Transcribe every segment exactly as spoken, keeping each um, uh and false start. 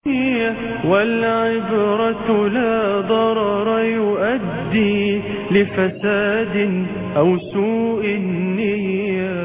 والعبرة لا ضرر يؤدي لفساد أو سوء النية.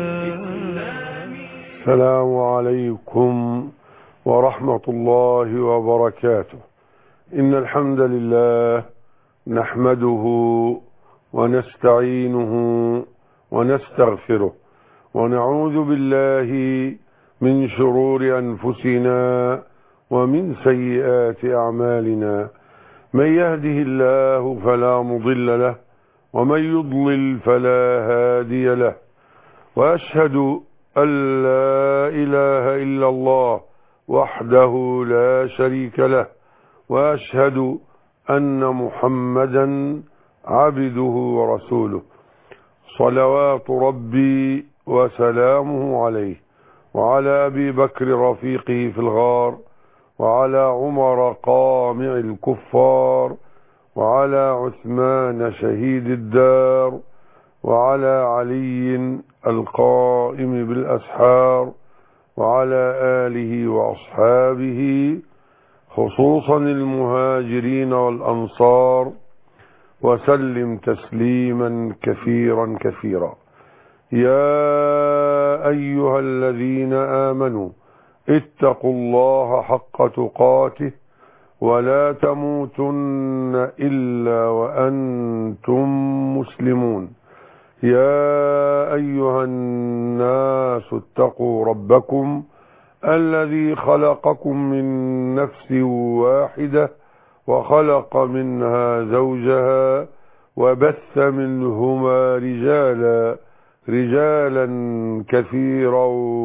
السلام عليكم ورحمة الله وبركاته. إن الحمد لله نحمده ونستعينه ونستغفره ونعوذ بالله من شرور أنفسنا ومن سيئات أعمالنا. من يهده الله فلا مضل له ومن يضلل فلا هادي له، وأشهد أن لا إله إلا الله وحده لا شريك له، وأشهد أن محمدا عبده ورسوله، صلوات ربي وسلامه عليه وعلى أبي بكر رفيقه في الغار، وعلى عمر قامع الكفار، وعلى عثمان شهيد الدار، وعلى علي القائم بالأسحار، وعلى آله وأصحابه خصوصا المهاجرين والأنصار، وسلم تسليما كثيرا كثيرا. يا أيها الذين آمنوا اتقوا الله حق تقاته ولا تموتن إلا وأنتم مسلمون. يا أيها الناس اتقوا ربكم الذي خلقكم من نفس واحدة وخلق منها زوجها وبث منهما رجالا رجالا كثيرا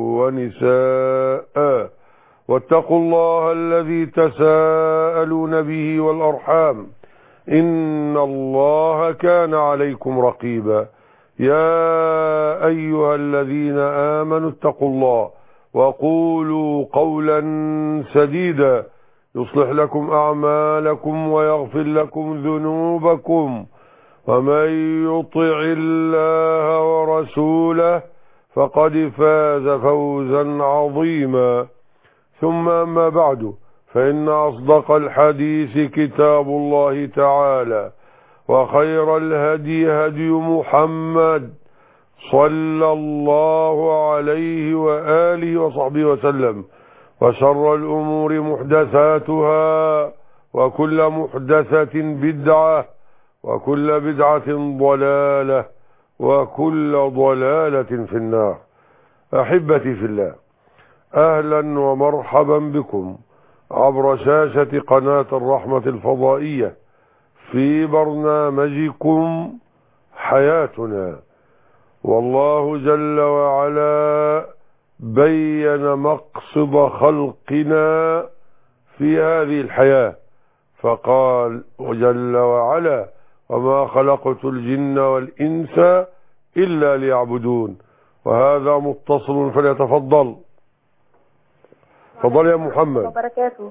ونساء، واتقوا الله الذي تساءلون به والأرحام إن الله كان عليكم رقيبا. يا أيها الذين آمنوا اتقوا الله وقولوا قولا سديدا يصلح لكم أعمالكم ويغفر لكم ذنوبكم، ومن يطع الله ورسوله فقد فاز فوزا عظيما. ثم أما بعد، فإن أصدق الحديث كتاب الله تعالى، وخير الهدي هدي محمد صلى الله عليه وآله وصحبه وسلم، وشر الأمور محدثاتها، وكل محدثة بدعة، وكل بدعة ضلالة، وكل ضلالة في النار. أحبتي في الله، أهلا ومرحبا بكم عبر شاشة قناة الرحمة الفضائية في برنامجكم حياتنا. والله جل وعلا بين مقصد خلقنا في هذه الحياة، فقال جل وعلا: وما خلقت الجن والإنس إلا ليعبدون. وهذا متصل، فليتفضل. تفضل يا محمد. وبركاته.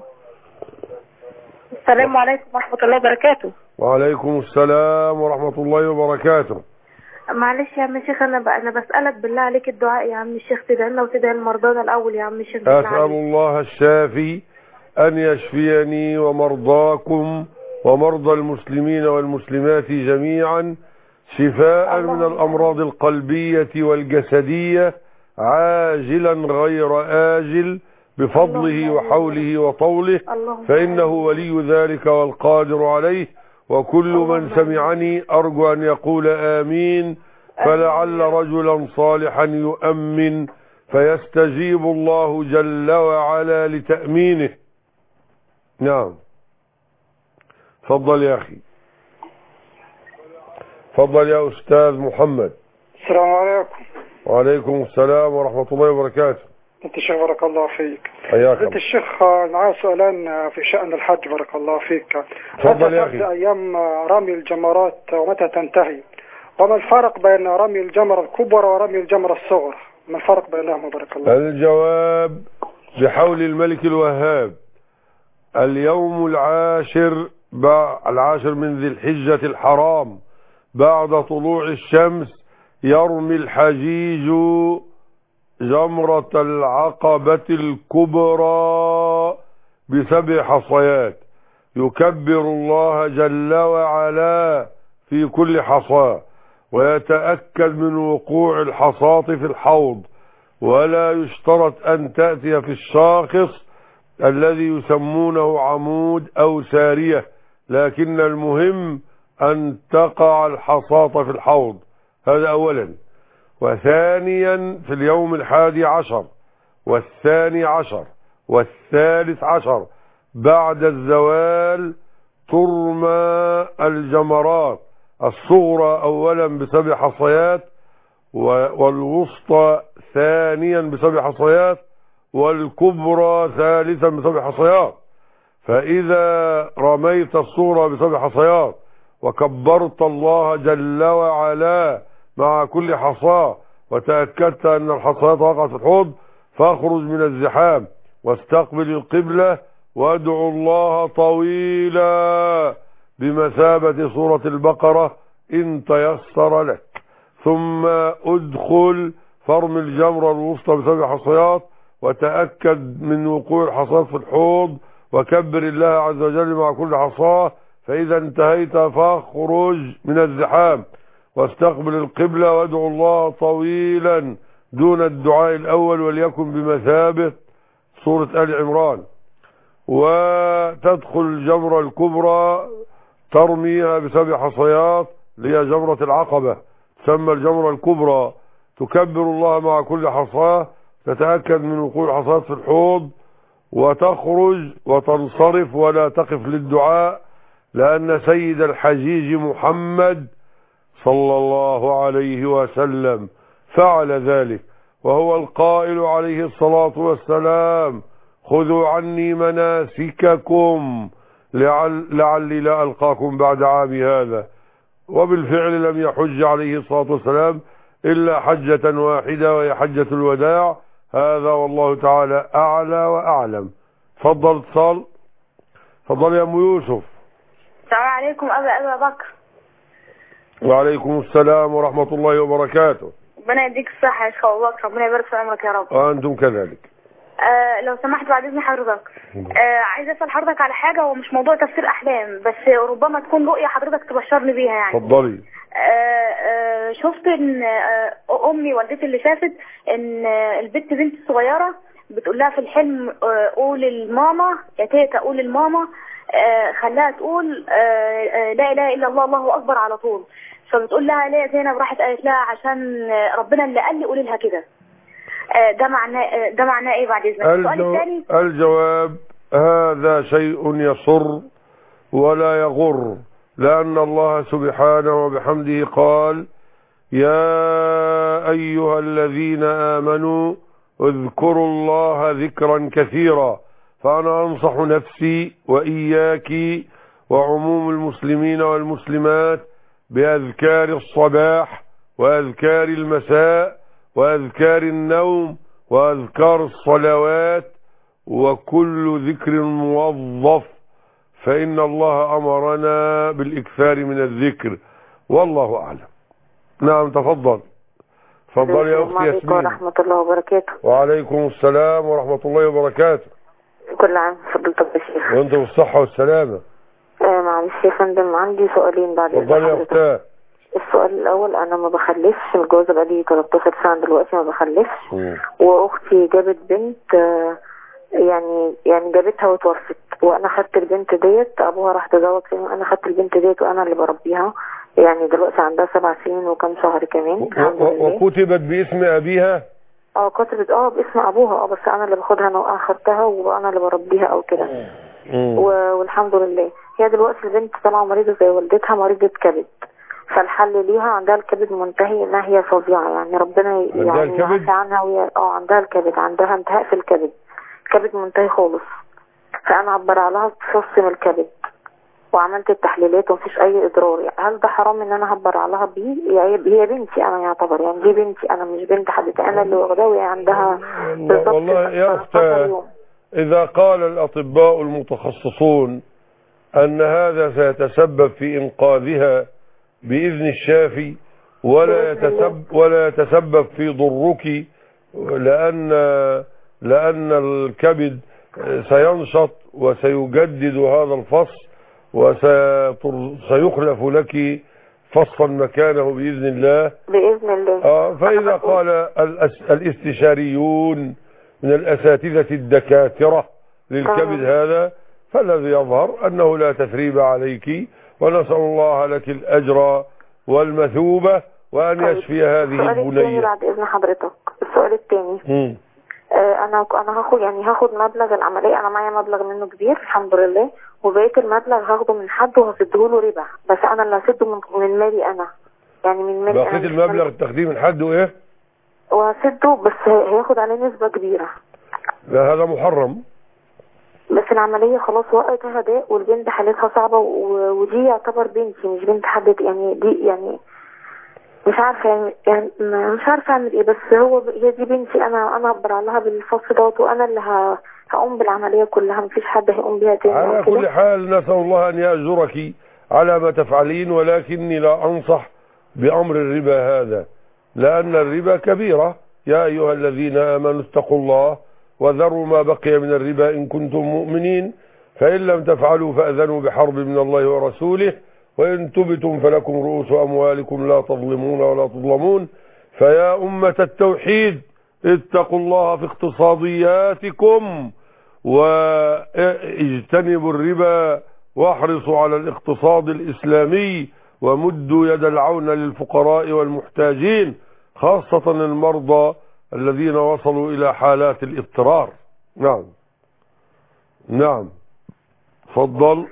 السلام عليكم ورحمة الله وبركاته. وعليكم السلام ورحمة الله وبركاته. معلش يا عم الشيخ، انا بقى انا بسألك بالله عليك الدعاء يا عم الشيخ، تدعي لنا وتدعي لمرضانا الاول يا عم الشيخ. أسأل الله الشافي أن يشفيني ومرضاكم ومرضى المسلمين والمسلمات جميعا شفاء من الأمراض القلبية والجسدية عاجلا غير آجل بفضله وحوله وطوله، فإنه ولي ذلك والقادر عليه. وكل من سمعني أرجو أن يقول آمين، فلعل رجلا صالحا يؤمن فيستجيب الله جل وعلا لتأمينه. نعم، تفضل يا أخي، تفضل يا أستاذ محمد. السلام عليكم. وعليكم السلام ورحمة الله وبركاته. انت الشيخ بارك الله فيك. حياك الله. انت الشيخ، معايا سؤالان في شأن الحج بارك الله فيك. تفضل يا أخي. أيام رمي الجمرات ومتى تنتهي؟ وما الفرق بين رمي الجمرة الكبرى ورمي الجمرة الصغرى؟ ما الفرق بينهما بارك الله؟ الجواب بحول الملك الوهاب: اليوم العاشر العاشر من ذي الحجة الحرام بعد طلوع الشمس يرمي الحجيج جمرة العقبة الكبرى بسبع حصيات، يكبر الله جل وعلا في كل حصاة، ويتأكد من وقوع الحصاة في الحوض، ولا يشترط أن تأتي في الشاخص الذي يسمونه عمود أو سارية، لكن المهم أن تقع الحصاة في الحوض. هذا أولا. وثانيا في اليوم الحادي عشر والثاني عشر والثالث عشر بعد الزوال ترمى الجمرات، الصغرى أولا بسبع حصيات، والوسطى ثانيا بسبع حصيات، والكبرى ثالثا بسبع حصيات. فإذا رميت الصغرى بسبع حصيات وكبرت الله جل وعلا مع كل حصاة، وتأكدت أن الحصيات وقعت في الحوض، فاخرج من الزحام واستقبل القبلة وادعو الله طويلا بمثابة سورة البقرة إن تيسر لك، ثم ادخل فرم الجمرة الوسطى بسبع حصيات، وتأكد من وقوع الحصيات في الحوض، وكبر الله عز وجل مع كل حصاة. فإذا انتهيت فاخرج من الزحام واستقبل القبلة وادعو الله طويلا دون الدعاء الأول، وليكن بمثابة سورة آل عمران. وتدخل الجمرة الكبرى ترميها بسبع حصيات لهي جمرة العقبة، تسمى الجمرة الكبرى، تكبر الله مع كل حصاة، تتأكد من وقوع الحصيات في الحوض، وتخرج وتنصرف ولا تقف للدعاء، لأن سيد الحجيج محمد صلى الله عليه وسلم فعل ذلك، وهو القائل عليه الصلاة والسلام: خذوا عني مناسككم لعل لعلي لا ألقاكم بعد عامي هذا. وبالفعل لم يحج عليه الصلاة والسلام إلا حجة واحدة، وهي حجة الوداع. هذا والله تعالى أعلى وأعلم. تفضل اتصال. تفضل يا أم يوسف. السلام عليكم أبا أبا بكر. وعليكم السلام ورحمة الله وبركاته. ربنا يديك الصحة يا شيخ أبو بكر، ربنا يبارك في عمرك يا رب. وأنتم كذلك. آه لو سمحت بعد إذن حضرتك، آه عايزة أسأل حضرتك على حاجة، هو مش موضوع تفسير أحلام، بس ربما تكون رؤية حضرتك تبشرني بيها يعني. اتفضلي. آه آه شفت إن آه أمي والدتي اللي شافت إن آه البنت بنت صغيرة بتقول لها في الحلم آه قول لماما يا تيتا، قول لماما آه خلاها تقول آه آه لا إله إلا الله الله أكبر على طول. فبتقول لها ليه زينب؟ راحت قالت لها عشان ربنا اللي قال لي قولي لها كده. ده معناه ده معناه ايه بعد اذنك؟ السؤال الثاني. الجواب: هذا شيء يسر ولا يغر، لأن الله سبحانه وبحمده قال: يا أيها الذين آمنوا اذكروا الله ذكرا كثيرا. فأنا أنصح نفسي وإياك وعموم المسلمين والمسلمات بأذكار الصباح وأذكار المساء وأذكار النوم وأذكار الصلوات وكل ذكر موظف، فإن الله أمرنا بالإكثار من الذكر، والله أعلم. نعم تفضل. تفضل يا أختي ياسمين. السلام عليكم ورحمة الله وبركاته. وعليكم السلام ورحمة الله وبركاته. كل عام فضلتك يا شيخ. وأنت بالصحة والسلامة. آه معلش يا فندم، عندي سؤالين بعد إذن حضرتك. تفضل يا أختي. السؤال الأول: أنا ما بخلفش، متجوزة بقالي تلتاشر سنة دلوقتي ما بخلفش، وأختي جابت بنت آه يعني يعني جابتها وتوفت، وأنا خدت البنت ديت، أبوها راح تزوج فيها، أنا خدت البنت ديت وأنا اللي بربيها، يعني دلوقتي عندها سبع سنين وكم شهر كمان. وكتبت باسم أبيها؟ اه كتبت اه باسم أبوها، اه بس أنا اللي باخدها، أنا أخدتها وأنا اللي بربيها أو كده. والحمد لله هي دلوقتي البنت طالعة مريضة زي والدتها، مريضة كبد، فالحل ليها عندها الكبد منتهي، انها هي فظيعة يعني، ربنا يعني يعافي عنها، وهي اه عندها الكبد، عندها انتهاء في الكبد، الكبد منتهي خالص. فانا عبر لها فص من الكبد وعملت التحليلات ومفيش اي اضرار. يعني هل ده حرام ان انا اعبر لها بيه؟ هي بنتي انا يعتبر، يعني دي بنتي انا مش بنت حد، انا اللي واخداها، وهي عندها بالظبط. والله يا اختي اذا قال الاطباء المتخصصون ان هذا سيتسبب في انقاذها بإذن الشافي، ولا يتسبب ولا يتسبب في ضرك، لأن لأن الكبد سينشط وسيجدد هذا الفصل وسيخلف لك فصلا مكانه بإذن الله بإذن الله. آه فإذا قال الاستشاريون من الأساتذة الدكاترة للكبد هذا فالذي يظهر أنه لا تثريب عليك، ونسأل الله لك الأجر والمثوبة وأن يشفي هذه السؤال الثاني البنية. بعد إذن حضرتك، السؤال الثاني آه أنا أنا هاخد يعني هاخد مبلغ العملية، أنا معايا مبلغ منه كبير الحمد لله، وبقية المبلغ هاخده من حد وهسده له ربا، بس أنا اللي هسده من, من مالي أنا، يعني من مالي أنا. بقية المبلغ تاخديه من حد وإيه؟ وهسده بس هياخد عليه نسبة كبيرة. لا هذا محرم. بس العملية خلاص وقتها ده، والبنت حالتها صعبة، ودي يعتبر بنتي مش بنت حد، يعني دي يعني مش عارفة يعني, يعني مش عارفة اعمل ايه، بس هو هي دي بنتي، انا انا هبر لها بالفصل دوت، وانا اللي ه... هقوم بالعملية كلها، مفيش حد هيقوم بيها تاني. على كل حال نسأل الله ان يأجرك على ما تفعلين، ولكني لا انصح بامر الربا هذا، لان الربا كبيرة. يا ايها الذين امنوا اتقوا الله وذروا ما بقي من الربا ان كنتم مؤمنين، فان لم تفعلوا فاذنوا بحرب من الله ورسوله، وإن تبتم فلكم رؤوس أموالكم لا تظلمون ولا تظلمون. فيا أمة التوحيد اتقوا الله في اقتصادياتكم واجتنبوا الربا، واحرصوا على الاقتصاد الإسلامي، ومدوا يد العون للفقراء والمحتاجين، خاصة المرضى الذين وصلوا إلى حالات الاضطرار. نعم نعم تفضل.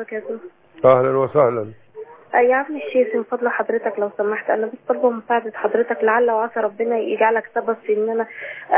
اهلا وسهلا. يا عم الشيخ من فضل حضرتك لو سمحت، انا بس طالبه مساعده حضرتك، لعل وعسى ربنا يجعلك سبب في ان انا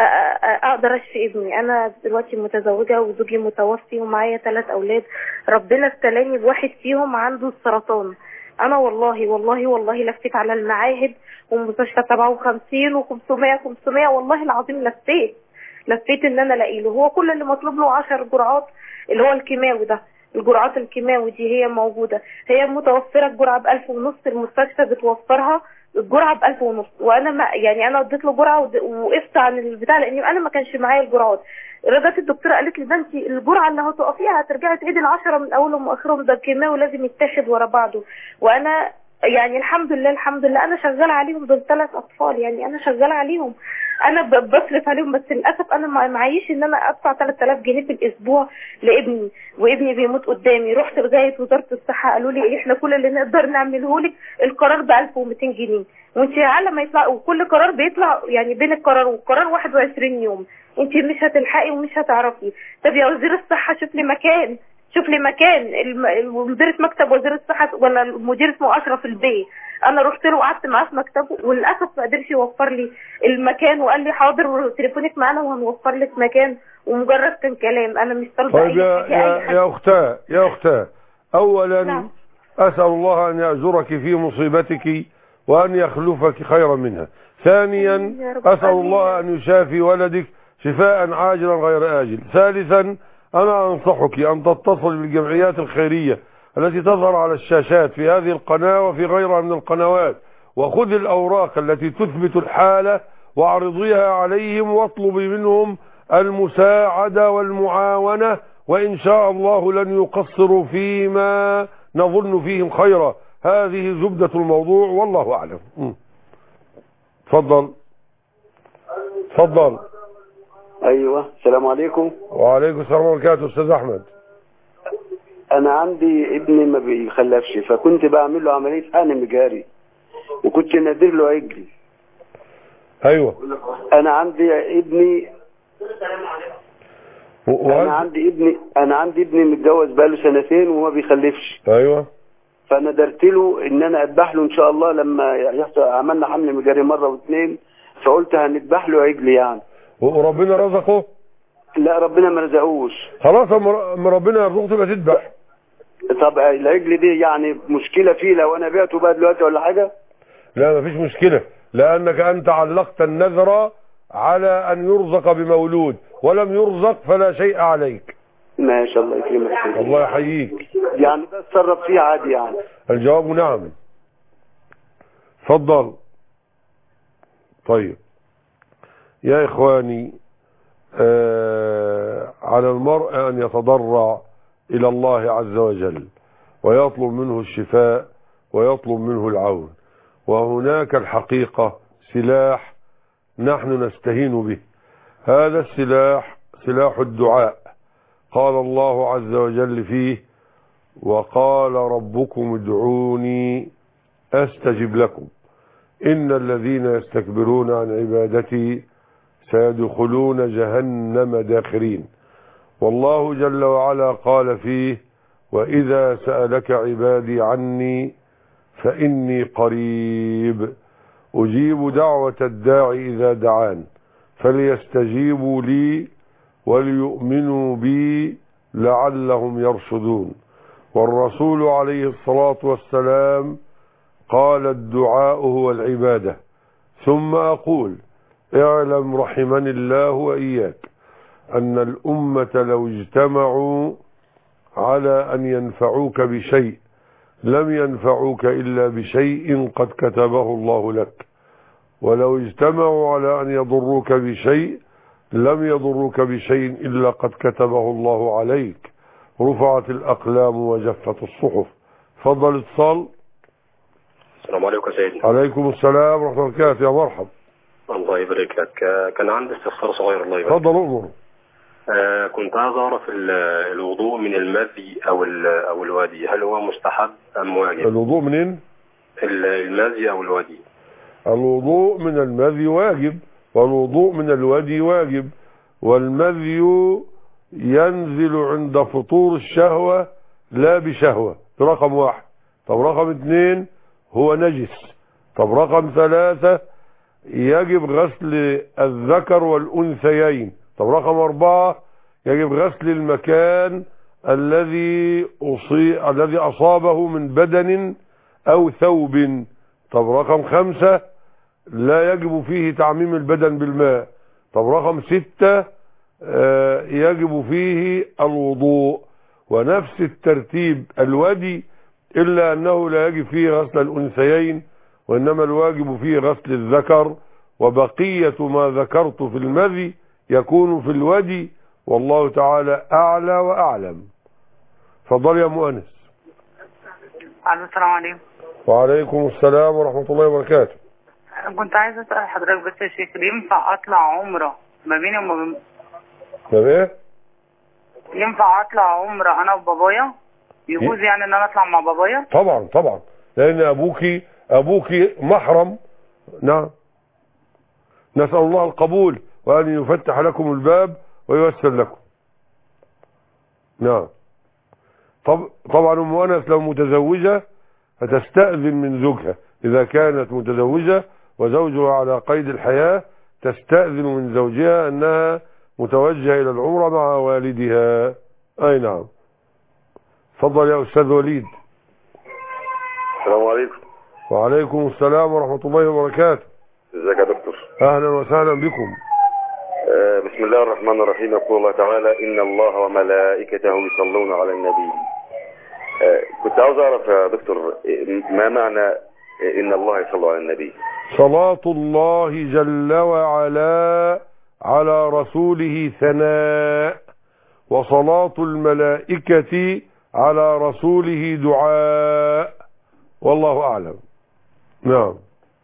اقدر اشفي ابني. انا دلوقتي متزوجه وزوجي متوفي ومعايا ثلاث اولاد، ربنا ابتلاني بواحد فيهم عنده السرطان. انا والله والله والله لفيت على المعاهد ومستشفى سبعة وخمسين وخمسمائة خمسمائة، والله العظيم لفيت لفيت ان انا الاقي له، هو كل اللي مطلوب له عشر جرعات اللي هو الكيماوي ده، الجرعات الكيماوي دي هي موجودة، هي متوفرة الجرعة بألف ونص، المستشفى بتوفرها الجرعة بألف ونص، وأنا ما يعني أنا اديت له جرعة ووقفت عن البتاع لأني أنا ما كانش معايا الجرعات. رجعت الدكتورة قالت لي ده أنت الجرعة اللي هتقفيها هترجعي تعيدي العشرة من أولهم وآخرهم، ده الكيماوي لازم يتاخد ورا بعضه. وأنا يعني الحمد لله الحمد لله أنا شغالة عليهم، دول ثلاث أطفال يعني أنا شغالة عليهم، انا بصرف عليهم، بس للاسف انا معيش ان انا ادفع ثلاثة آلاف جنيه في الاسبوع لابني، وابني بيموت قدامي. رحت لغايه وزاره الصحه قالوا لي احنا كل اللي نقدر نعمله لك القرار ب ألف ومئتين جنيه، وانت على ما يطلع، وكل قرار بيطلع يعني بين القرار والقرار واحد وعشرين يوم، انت مش هتلحقي ومش هتعرفي. طب يا وزير الصحه شوف لي مكان، شوف لي مكان. مديرة مكتب وزير الصحه ولا المدير اسمه اشرف البيه، انا رحت له وقعدت معاه في مكتبه وللاسف ما قدرش يوفر لي المكان، وقال لي حاضر تليفونك معانا وهنوفر لك مكان، ومجرد كان كلام، انا مش طالبه طيب اي يا حاجه. يا, يا اختاه يا اختاه اولا نعم. اسال الله ان يأجرك في مصيبتك وان يخلفك خيرا منها. ثانيا اسال الله ان يشافي ولدك شفاء عاجلا غير آجل. ثالثا انا انصحك ان تتصل بالجمعيات الخيريه التي تظهر على الشاشات في هذه القناة وفي غيرها من القنوات، وخذ الأوراق التي تثبت الحالة واعرضيها عليهم، واطلبي منهم المساعدة والمعاونة، وإن شاء الله لن يقصروا فيما نظن فيهم خيرا. هذه زبدة الموضوع والله أعلم. تفضل تفضل. أيوة السلام عليكم. وعليكم السلام ورحمة الله وبركاته. أستاذ أحمد، انا عندي ابني ما بيخلفش، فكنت بعمل له عمليه حقن مجاري وكنت نادر له عجلي. ايوه انا عندي ابني و... انا عندي ابني انا عندي ابني متجوز بقاله سنتين وما بيخلفش. ايوه فانا درت له ان انا اذبح له ان شاء الله لما يحصل، عملنا حمل مجاري مره واثنين، فقلت هنذبح له عجلي يعني. وربنا رزقه؟ لا ربنا ما رزقوش. خلاص اما ربنا يرزقه تبقى تذبح. طب العجل دي يعني مشكلة فيه لو انا بعته بقى دلوقتي ولا حاجة؟ لا مفيش مشكلة، لانك انت علقت النذر على ان يرزق بمولود، ولم يرزق فلا شيء عليك. ما شاء الله يكرمك. الله يحييك. يعني ده اتصرف فيه عادي يعني؟ الجواب نعم. تفضل. طيب يا اخواني، آه على المرء أن يتضرع إلى الله عز وجل ويطلب منه الشفاء ويطلب منه العون. وهناك الحقيقة سلاح نحن نستهين به، هذا السلاح سلاح الدعاء. قال الله عز وجل فيه: وقال ربكم ادعوني أستجب لكم إن الذين يستكبرون عن عبادتي سيدخلون جهنم داخرين. والله جل وعلا قال فيه: وإذا سألك عبادي عني فإني قريب أجيب دعوة الداعي إذا دعان فليستجيبوا لي وليؤمنوا بي لعلهم يرشدون. والرسول عليه الصلاة والسلام قال: الدعاء هو العبادة. ثم أقول: اعلم رحمني الله وإياك أن الأمة لو اجتمعوا على أن ينفعوك بشيء لم ينفعوك إلا بشيء قد كتبه الله لك، ولو اجتمعوا على أن يضروك بشيء لم يضروك بشيء إلا قد كتبه الله عليك. رفعت الأقلام وجفت الصحف. فضل اتصال. السلام عليكم سيدنا. عليكم السلام ورحمة الله وبركاته. يا مرحب. الله يبارك لك. كان عندي استفسار صغير. الله يبارك. تفضل أمر. آه كنت عايز أعرف الوضوء من المذي أو أو الوادي، هل هو مستحب أم واجب؟ الوضوء منين؟ المذي أو الوادي. الوضوء من المذي واجب، والوضوء من الوادي واجب. والمذي ينزل عند فطور الشهوة لا بشهوة، رقم واحد. طب رقم اثنين هو نجس. طب رقم ثلاثة يجب غسل الذكر والأنثيين. طب رقم أربعة يجب غسل المكان الذي أصي... الذي أصابه من بدن أو ثوب. طب رقم خمسة لا يجب فيه تعميم البدن بالماء. طب رقم ستة آه يجب فيه الوضوء. ونفس الترتيب الودي، إلا أنه لا يجب فيه غسل الأنثيين، وإنما الواجب فيه غسل الذكر. وبقية ما ذكرت في المذي يكون في الودي، والله تعالى أعلى وأعلم. فضل يا مؤنس. السلام عليكم. وعليكم السلام ورحمة الله وبركاته. كنت عايز أسأل حضرتك بس يا شيخ، ينفع أطلع عمرة ما بيني وما بين ما بيه؟ ينفع أطلع عمرة أنا وبابايا؟ يجوز يعني إن أنا أطلع مع بابايا؟ طبعا طبعا، لأن أبوكي أبوكي محرم. نعم. نسأل الله القبول وأن يفتح لكم الباب وييسر لكم. نعم. طب طبعا أم أنس لو متزوجة فتستأذن من زوجها، إذا كانت متزوجة وزوجها على قيد الحياة تستأذن من زوجها أنها متوجهة إلى العمرة مع والدها. أي نعم. تفضل يا أستاذ وليد. السلام عليكم. وعليكم السلام ورحمة الله وبركاته. ازيك يا دكتور؟ أهلا وسهلا بكم. آه بسم الله الرحمن الرحيم. يقول الله تعالى: إن الله وملائكته يصلون على النبي. آه كنت عاوز أعرف يا دكتور ما معنى إن الله يصلى على النبي؟ صلاة الله جل وعلا على رسوله ثناء، وصلاة الملائكة على رسوله دعاء، والله أعلم. نعم.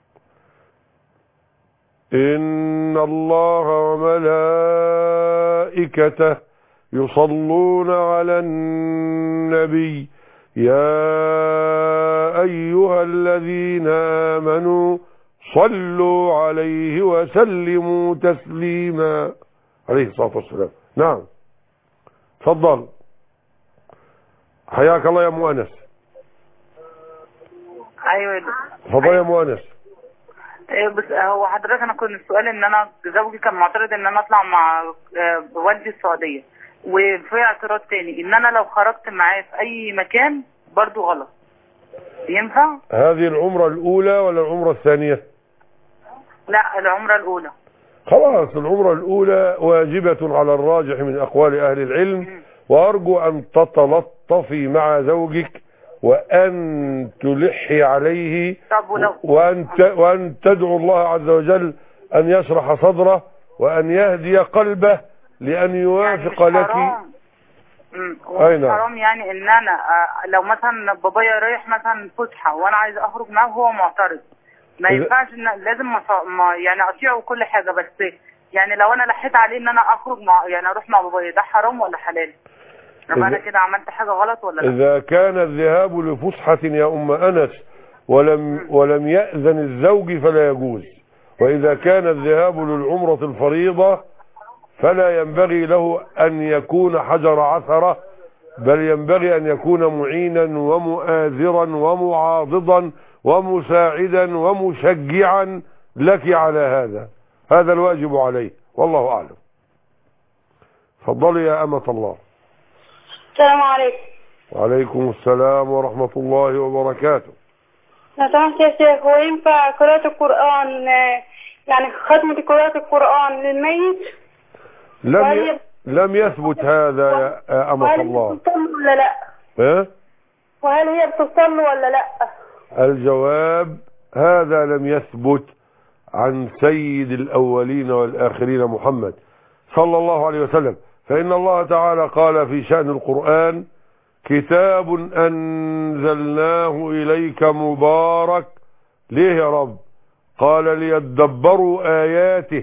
إن الله وملائكته يصلون على النبي يا أيها الذين آمنوا صلوا عليه وسلموا تسليما. عليه الصلاة والسلام. نعم. تفضل. حياك الله يا مؤنس. ايوه. تفضل يا مؤنس. ايه بس هو حضرتك انا كنت السؤال ان انا زوجي كان معترض ان انا اطلع مع والدي السعوديه، وفي اعتراض تاني ان انا لو خرجت معاه في اي مكان برضو غلط. ينفع؟ هذه العمره الاولى ولا العمره الثانيه؟ لا العمره الاولى. خلاص العمره الاولى واجبه على الراجح من اقوال اهل العلم. م. وارجو ان تتلطفي مع زوجك وأن تلحي عليه، وأن وأن تدعو الله عز وجل أن يشرح صدره وأن يهدي قلبه لأن يوافق يعني لك. حرام. أي نعم. حرام يعني ان انا لو مثلا بابايا رايح مثلا فسحه وانا عايز اخرج معاه وهو معترض، ما ينفعش ان لازم ما يعني اطيعه كل حاجه، بس يعني لو انا لحيت عليه ان انا اخرج مع يعني اروح مع بابايا، ده حرام ولا حلال؟ طب انا كده عملت حاجه غلط ولا لا؟ اذا كان الذهاب لفسحه يا ام انس ولم ولم يأذن الزوج فلا يجوز، واذا كان الذهاب للعمره الفريضه فلا ينبغي له ان يكون حجر عثره، بل ينبغي ان يكون معينا ومؤازرا ومعاضدا ومساعدا ومشجعا لك على هذا. هذا الواجب عليه، والله اعلم. تفضلي يا امة الله. السلام عليكم. وعليكم السلام ورحمة الله وبركاته. لو سمحت يا شيخ، هو ينفع قراءة القرآن يعني ختمة قراءة القرآن للميت؟ لم ي... لم يثبت هذا يا أمة الله. وهل بتصلوا ولا لا؟ إيه؟ وهل هي بتصلوا ولا لا؟ الجواب هذا لم يثبت عن سيد الأولين والآخرين محمد صلى الله عليه وسلم، فإن الله تعالى قال في شأن القرآن: كتاب أنزلناه إليك مبارك. ليه يا رب؟ قال: ليدبروا آياته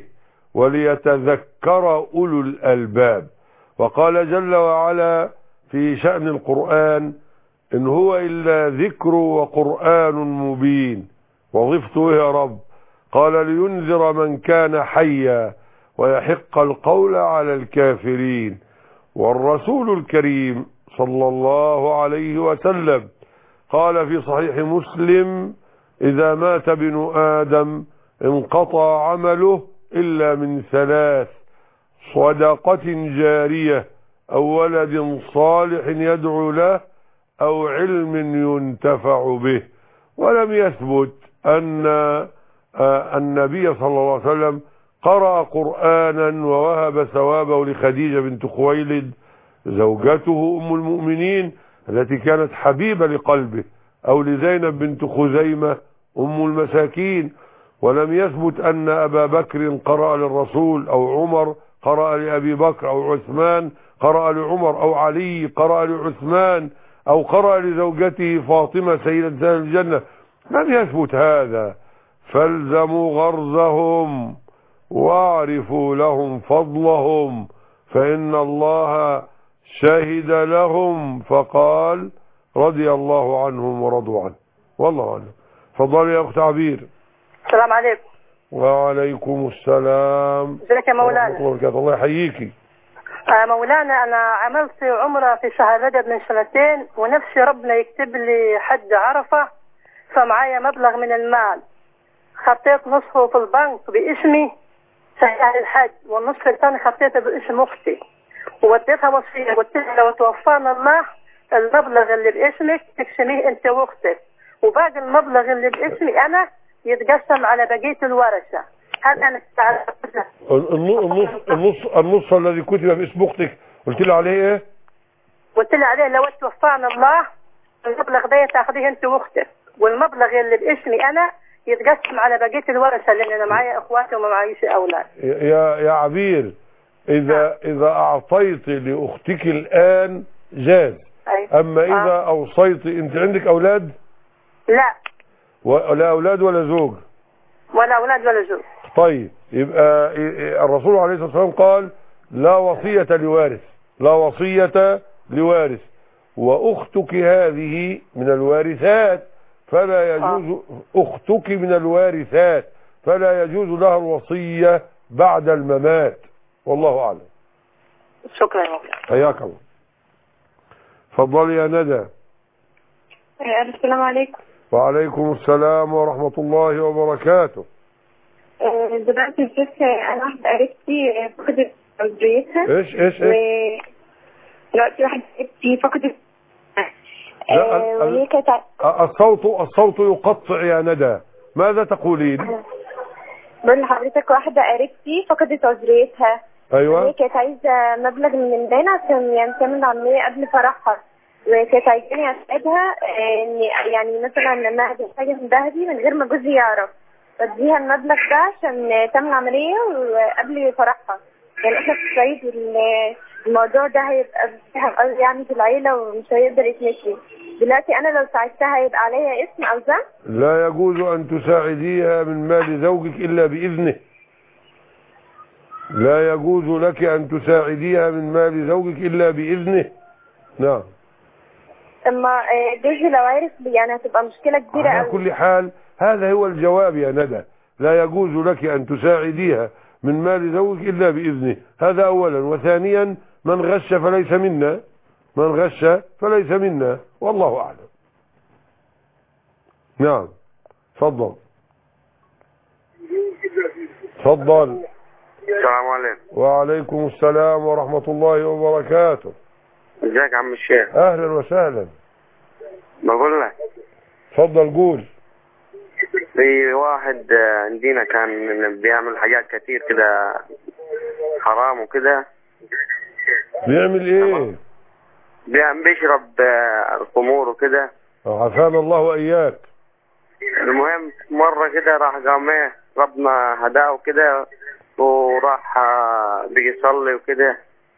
وليتذكر أولو الألباب. وقال جل وعلا في شأن القرآن: إن هو إلا ذكر وقرآن مبين. وظفته يا رب؟ قال: لينذر من كان حيا ويحق القول على الكافرين. والرسول الكريم صلى الله عليه وسلم قال في صحيح مسلم: إذا مات ابن آدم انقطع عمله إلا من ثلاث: صدقة جارية أو ولد صالح يدعو له أو علم ينتفع به. ولم يثبت أن النبي صلى الله عليه وسلم قرأ قرآنا ووهب ثوابه لخديجة بنت خويلد زوجته أم المؤمنين التي كانت حبيبة لقلبه، أو لزينب بنت خزيمة أم المساكين. ولم يثبت أن أبا بكر قرأ للرسول، أو عمر قرأ لأبي بكر، أو عثمان قرأ لعمر، أو علي قرأ لعثمان، أو قرأ لزوجته فاطمة سيدة أهل الجنة. لم يثبت هذا. فالزموا غرزهم واعرفوا لهم فضلهم فإن الله شهد لهم فقال: رضي الله عنهم ورضوا عنه. والله أعلم. فضل يا أخت عبير. السلام عليكم. وعليكم السلام. ازيك يا مولانا؟ الله يحييكي. آه مولانا، أنا عملت عمرة في شهر رجب من سنتين، ونفسي ربنا يكتب لي حج عرفة، فمعايا مبلغ من المال، خطيت نصفه في البنك باسمي سيئة الحج، والنصف الثاني خطيته باسم أختي، ووديتها وصية قلت لها لو توفانا الله المبلغ اللي باسمك تقسميه أنت وأختك، وباقي المبلغ اللي باسمي أنا يتقسم على بقية الورثة. هل أنا النص النص النص الذي كتب باسم أختك قلت لي عليه إيه؟ قلت لي عليه لو توفانا الله المبلغ ده تاخذيه أنت وأختك، والمبلغ اللي باسمي أنا يتقسم على بقية الورثة، لأن أنا معايا إخواتي وما معايش أولاد. يا يا عبير، إذا إذا أعطيت لأختك الآن جاز. أي. أما إذا آه. أوصيت، أنت عندك أولاد؟ لا. ولا أولاد ولا زوج؟ ولا أولاد ولا زوج. طيب، يبقى الرسول عليه الصلاة والسلام قال: لا وصية لوارث، لا وصية لوارث، وأختك هذه من الوارثات فلا يجوز. أختك من الوارثات فلا يجوز لها الوصية بعد الممات، والله أعلم. شكرا يا مولانا. حياك الله. تفضلي يا ندى. السلام عليكم. وعليكم السلام ورحمة الله وبركاته. دلوقتي الشيخ أنا واحدة قريبتي فقدت زوجيتها. إيش إيش إيش؟ دلوقتي واحدة قريبتي فقدت. وهي كانت الصوت الصوت يقطع يا ندى، ماذا تقولين؟ بقول لحضرتك واحدة قريبتي فقدت عذريتها. ايوه. وهي كانت عايزة مبلغ من الدين عشان يعني تعمل عملية قبل فرحها، وكانت عايزاني اساعدها ان يعني مثلا ان انا ادي حاجة من ذهبي من غير ما جوزي يعرف، بديها المبلغ ده عشان تعمل عملية وقبل فرحها. يعني احنا في الصعيد وال- الموضوع ده هيبقى بيفهم يعني في العيلة ومش هيقدر يتمشي. دلوقتي انا لو ساعدتها هيبقى عليها اسم او ذنب؟ لا يجوز أن تساعديها من مال زوجك إلا بإذنه. لا يجوز لك أن تساعديها من مال زوجك إلا بإذنه. نعم. اما آه، جوزي لو عرف يعني هتبقى مشكلة كبيرة على قوي. كل حال هذا هو الجواب يا ندى. لا يجوز لك أن تساعديها من مال زوجك إلا بإذنه. هذا أولا. وثانيا من غش فليس منا، من غش فليس منا، والله أعلم. نعم. تفضل تفضل. السلام عليكم. وعليكم السلام ورحمة الله وبركاته. ازيك يا عم الشيخ؟ أهلا وسهلا. بقول لك تفضل قول. في واحد عندنا كان بيعمل حاجات كتير كده حرام وكده. بيعمل ايه؟ بيعمل بيشرب الخمور وكده. عافانا الله وإياك. المهم مرة كده راح قام ايه ربنا هداه وكده وراح بيجي يصلي وكده.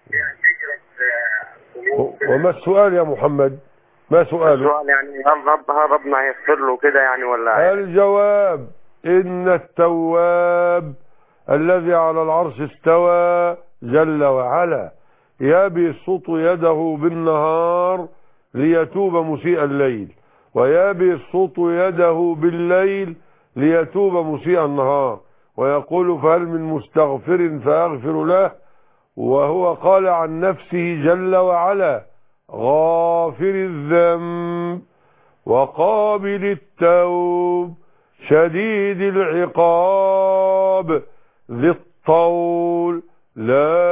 وما السؤال يا محمد؟ ما سؤاله؟ السؤال يعني هل رب هل ربنا هيغفر له كده يعني ولا؟ الجواب إن التواب الذي على العرش استوى جل وعلا يبسط يده بالنهار ليتوب مسيء الليل، ويبسط يده بالليل ليتوب مسيء النهار، ويقول فهل من مستغفر فأغفر له. وهو قال عن نفسه جل وعلا غافر الذنب وقابل التوب شديد العقاب ذي الطول لا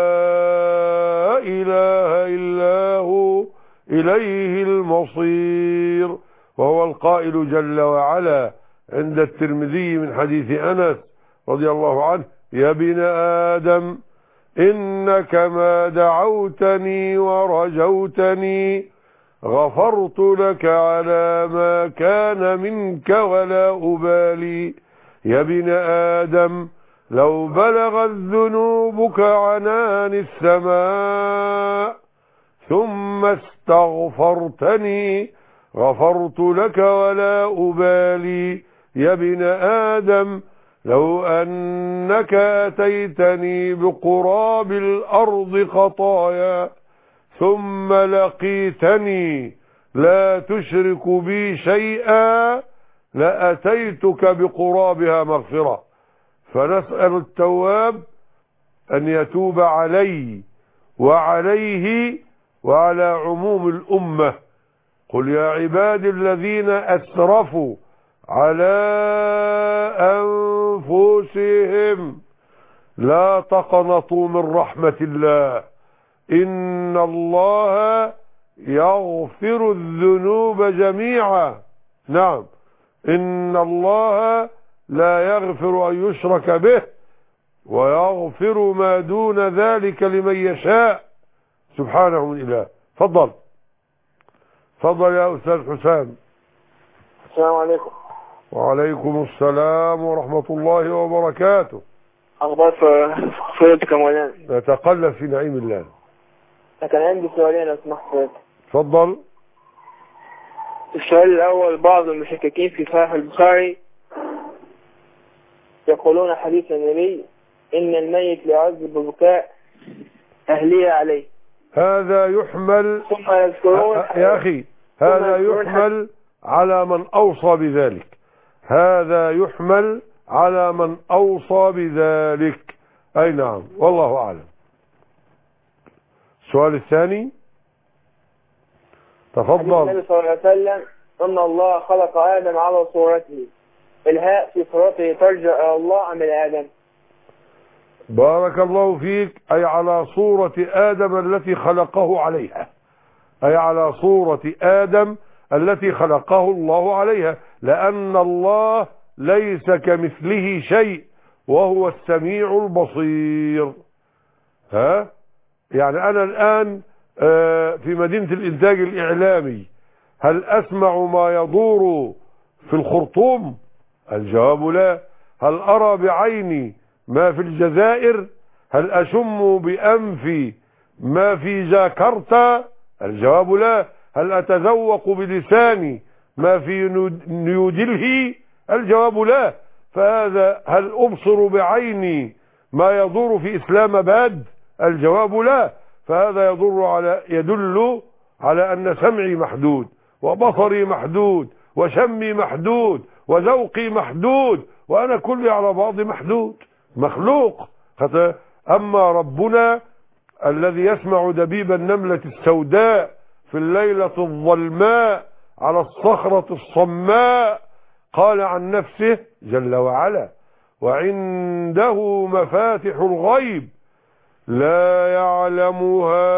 إله إلا هو إليه المصير. وهو القائل جل وعلا عند الترمذي من حديث أنس رضي الله عنه يا ابن آدم إنك ما دعوتني ورجوتني غفرت لك على ما كان منك ولا أبالي. يا ابن آدم لو بلغت ذنوبك عنان السماء ثم استغفرتني غفرت لك ولا أبالي. يا ابن آدم لو أنك أتيتني بقراب الأرض خطايا ثم لقيتني لا تشرك بي شيئا لأتيتك بقرابها مغفرة. فنسأل التواب أن يتوب علي وعليه وعلى عموم الأمة. قل يا عبادي الذين أسرفوا على أنفسهم لا تقنطوا من رحمة الله إن الله يغفر الذنوب جميعا. نعم إن الله لا يغفر أن يشرك به ويغفر ما دون ذلك لمن يشاء سبحانه من إله. فضل فضل يا أستاذ حسام. السلام عليكم. وعليكم السلام ورحمة الله وبركاته. أخبار فضيلتك يا مولانا؟ نتقلب في نعيم الله. كان عندي سؤالين لو سمحت فضيلتك. تفضل. السؤال الأول بعض المشككين في صحيح البخاري يقولون حديث النبي إن الميت يعذب ببكاء أهليه عليه. هذا يحمل ثم يذكرون يا أخي هذا يحمل على من أوصى بذلك. هذا يحمل على من أوصى بذلك. أي نعم والله أعلم. السؤال الثاني تفضل. النبي صلى الله عليه وسلم أن الله خلق آدم على صورته. الهاء في صورته ترجع إلى الله أم آدم؟ بارك الله فيك. أي على صورة آدم التي خلقه عليها. أي على صورة آدم التي خلقه الله عليها، لأن الله ليس كمثله شيء وهو السميع البصير. ها يعني أنا الآن في مدينة الإنتاج الإعلامي هل أسمع ما يدور في الخرطوم؟ الجواب لا. هل أرى بعيني ما في الجزائر؟ هل أشم بأنفي ما في جاكرتا؟ الجواب لا. هل أتذوق بلساني ما في نيودلهي؟ الجواب لا. فهذا هل أبصر بعيني ما يدور في إسلام آباد؟ الجواب لا. فهذا يدل على يدل على أن سمعي محدود وبصري محدود وشمي محدود وذوقي محدود، وأنا كلي على بعض محدود مخلوق. أما ربنا الذي يسمع دبيب النملة السوداء في الليلة الظلماء على الصخرة الصماء قال عن نفسه جل وعلا: وعنده مفاتح الغيب لا يعلمها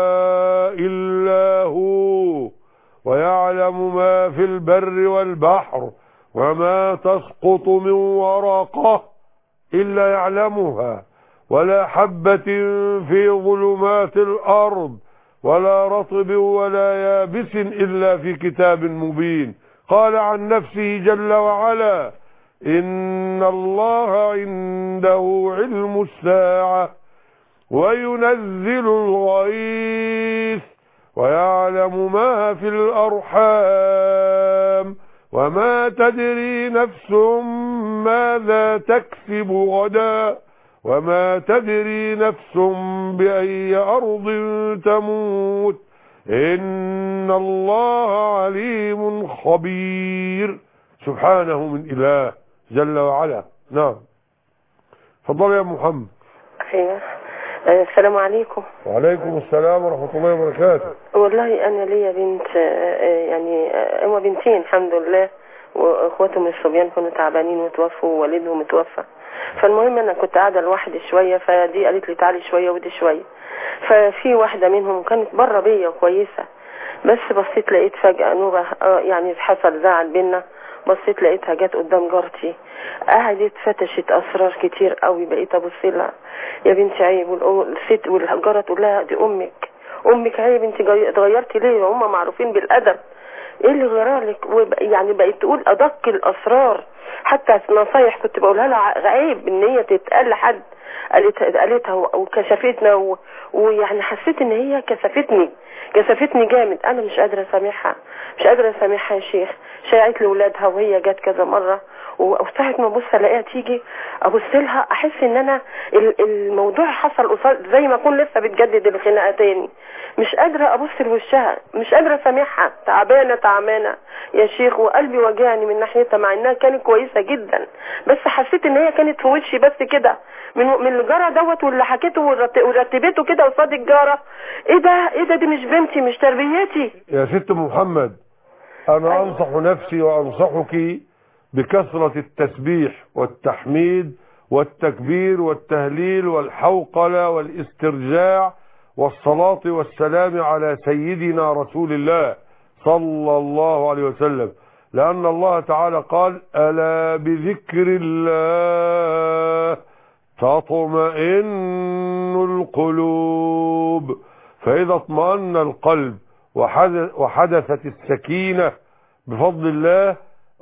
إلا هو ويعلم ما في البر والبحر وما تسقط من ورقة إلا يعلمها ولا حبة في ظلمات الأرض ولا رطب ولا يابس إلا في كتاب مبين. قال عن نفسه جل وعلا: إن الله عنده علم الساعة وينزل الغيث ويعلم ما في الأرحام وما تدري نفس ماذا تكسب غدا وما تدري نفس بأي أرض تموت إن الله عليم خبير. سبحانه من إله جل وعلا. نعم، تفضل يا محمد. ايوه، السلام عليكم. وعليكم السلام ورحمة الله وبركاته. والله أنا ليا بنت، يعني هما بنتين الحمد لله، واخواتهم الصبيان كانوا تعبانين وتوفوا ووالدهم اتوفى. فالمهم أنا كنت قاعدة لوحدي شوية، فدي قالت لي تعالي شوية ودي شوية. ففي واحدة منهم كانت بره بيا وكويسة، بس بصيت لقيت فجأة نوبة، يعني حصل زعل بينا. بصيت لقيتها جت قدام جارتي، قعدت فتشت اسرار كتير قوي. بقيت ابص لها: يا بنتي عيب. والست والجاره تقول لها: دي امك، امك عيب، انت اتغيرتي ليه؟ هم معروفين بالادب، ايه اللي غيرالك؟ يعني بقيت تقول ادق الاسرار، حتى نصايح كنت بقولها لها عيب ان هي تتقال لحد. قالت قالتها وكشفتنا، ويعني حسيت ان هي كسفتني كسفتني جامد. انا مش قادره اسامحها، مش قادره اسامحها يا شيخ. شاعت لاولادها وهي جت كذا مره، وساعه ما ابص الاقيها تيجي ابص لها احس ان انا الموضوع حصل قصاد، زي ما اكون لسه بتجدد الخناقه تاني. مش قادره ابص لوشها، مش قادره اسامحها. تعبانه تعبانه يا شيخ، وقلبي وجعني من ناحيتها، مع انها كانت كويسه جدا، بس حسيت ان هي كانت في وشي بس كده من من الجاره دوت، واللي حكيته ورتبته كده قصاد الجاره. ايه ده ايه ده دي مش بنتي، مش تربيتي. يا ست محمد، انا أيوة. انصح نفسي وانصحك بكثرة التسبيح والتحميد والتكبير والتهليل والحوقلة والاسترجاع والصلاة والسلام على سيدنا رسول الله صلى الله عليه وسلم، لأن الله تعالى قال: ألا بذكر الله تطمئن القلوب. فإذا اطمأن القلب وحدثت السكينة بفضل الله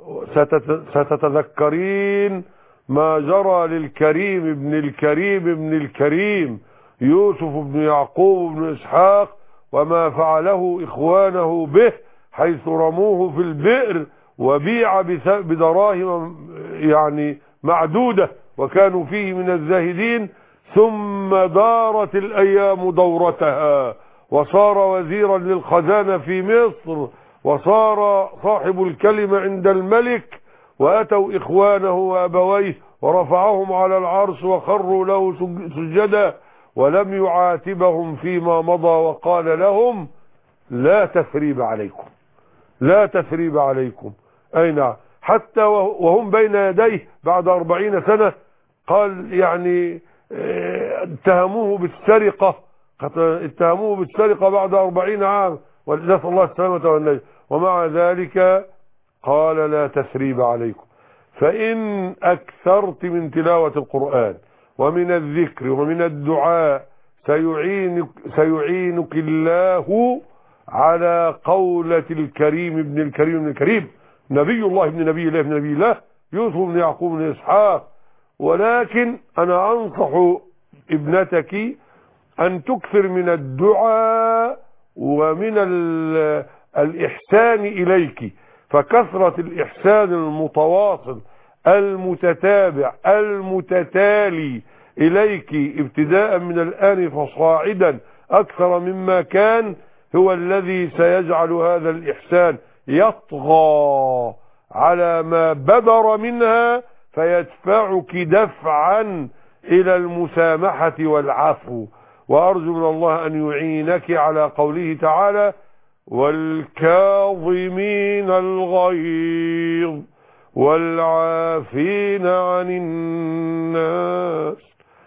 ستتذكرين ما جرى للكريم ابن الكريم ابن الكريم يوسف بن يعقوب بن إسحاق، وما فعله إخوانه به حيث رموه في البئر وبيع بدراهم يعني معدودة وكانوا فيه من الزاهدين، ثم دارت الأيام دورتها وصار وزيرا للخزانة في مصر وصار صاحب الكلمة عند الملك، وأتوا إخوانه وأبويه ورفعهم على العرش وخروا له سجدا ولم يعاتبهم فيما مضى، وقال لهم: لا تثريب عليكم، لا تثريب عليكم. أي نعم، حتى وهم بين يديه بعد أربعين سنة قال يعني اتهموه بالسرقة اتهموه بالسرقة بعد أربعين عام، ونسأل الله السلامة والنجاة، ومع ذلك قال: لا تثريب عليكم. فإن أكثرت من تلاوة القرآن ومن الذكر ومن الدعاء سيعينك, سيعينك الله على قولة الكريم ابن الكريم ابن الكريم نبي الله ابن نبي الله ابن نبي الله يوسف بن يعقوب بن إسحاق. ولكن أنا أنصح ابنتك أن تكثر من الدعاء ومن الإحسان إليك، فكثرة الإحسان المتواصل المتتابع المتتالي إليك ابتداء من الآن فصاعدا أكثر مما كان هو الذي سيجعل هذا الإحسان يطغى على ما بدر منها فيدفعك دفعا إلى المسامحة والعفو. وأرجو من الله أن يعينك على قوله تعالى: والكاظمين الغيظ والعافين عن الناس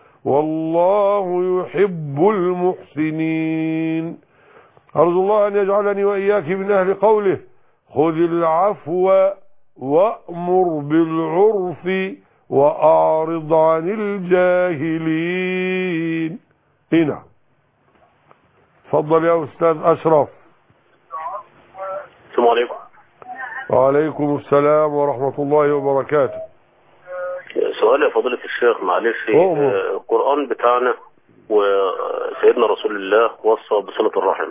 والله يحب المحسنين. أرجو الله أن يجعلني وإياك من أهل قوله: خذ العفو وأمر بالعرف وأعرض عن الجاهلين. هنا تفضل يا أستاذ أشرف. السلام عليكم. وعليكم السلام ورحمة الله وبركاته. سؤال يا فضيلة الشيخ، معلش، القرآن بتاعنا وسيدنا رسول الله وصى بصلة الرحم.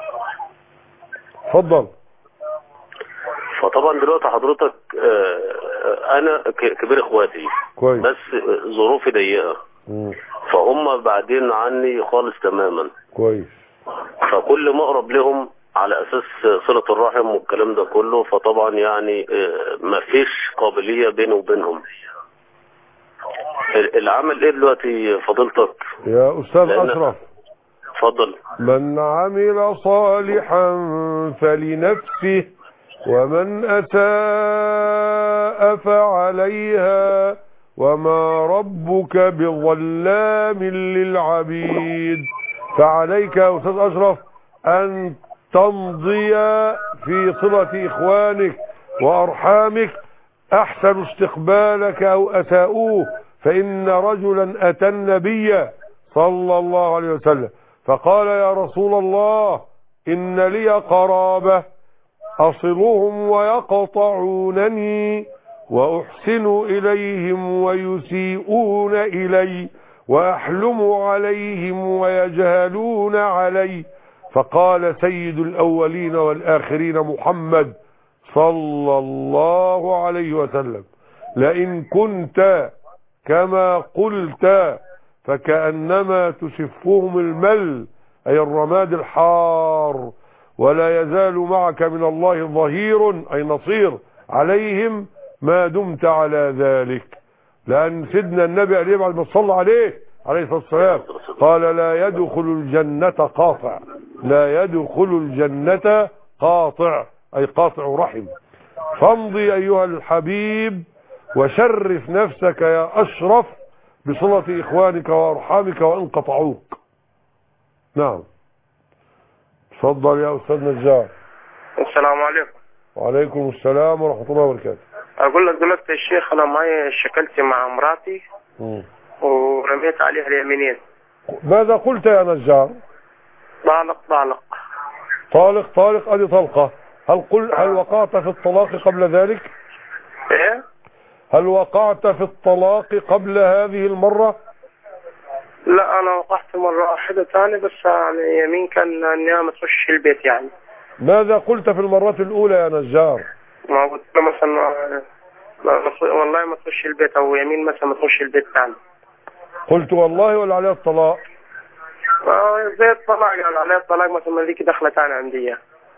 تفضل. فطبعا دلوقتي حضرتك انا كبير اخواتي كويس، بس ظروفي ضيقه فهم بعدين عني خالص تماما. كويس. فكل ما اقرب لهم على اساس صلة الرحم والكلام ده كله، فطبعا يعني ما فيش قابلية بيني وبينهم. العمل ايه دلوقتي فضيلتك يا استاذ اشرف؟ اتفضل. من عمل صالحا فلنفسه ومن أساء فعليها وما ربك بظلام للعبيد. فعليك يا أستاذ أشرف أن تمضي في صلة إخوانك وأرحامك أحسن استقبالك أو أساءوه، فإن رجلا أتى النبي صلى الله عليه وسلم فقال: يا رسول الله إن لي قرابة أصلهم ويقطعونني وأحسن إليهم ويسيئون إلي وأحلم عليهم ويجهلون علي. فقال سيد الأولين والآخرين محمد صلى الله عليه وسلم: لئن كنت كما قلت فكأنما تسفهم المل، أي الرماد الحار، ولا يزال معك من الله ظهير أي نصير عليهم ما دمت على ذلك. لأن سيدنا النبي عليه بعد ما صلى عليه عليه الصلاة والسلام قال: لا يدخل الجنة قاطع، لا يدخل الجنة قاطع أي قاطع رحم. فامضي أيها الحبيب وشرف نفسك يا أشرف بصلة إخوانك وأرحامك وإن قطعوك. نعم. تفضل يا أستاذ نجار. السلام عليكم. وعليكم السلام ورحمة الله وبركاته. أقول لك دلوقتي يا شيخ، أنا معي شكلت مع مراتي م. ورميت عليها اليمينين. ماذا قلت يا نجار؟ طالق طالق طالق طالق أدي طلقة. هل قل هل وقعت في الطلاق قبل ذلك؟ إيه؟ هل وقعت في الطلاق قبل هذه المرة؟ لا، أنا وقعت مرة واحدة ثانية بس يعني يمين كان إنها ما تخش البيت يعني. ماذا قلت في المرة الأولى يا نجار؟ ما قلت له مثلا والله ما تخش البيت، أو يمين مثلا ما تخش البيت ثاني. قلت والله ولا عليها الطلاق؟ آه زي الطلاق، يعني عليها الطلاق مثلا ليكي دخلة ثانية عندي.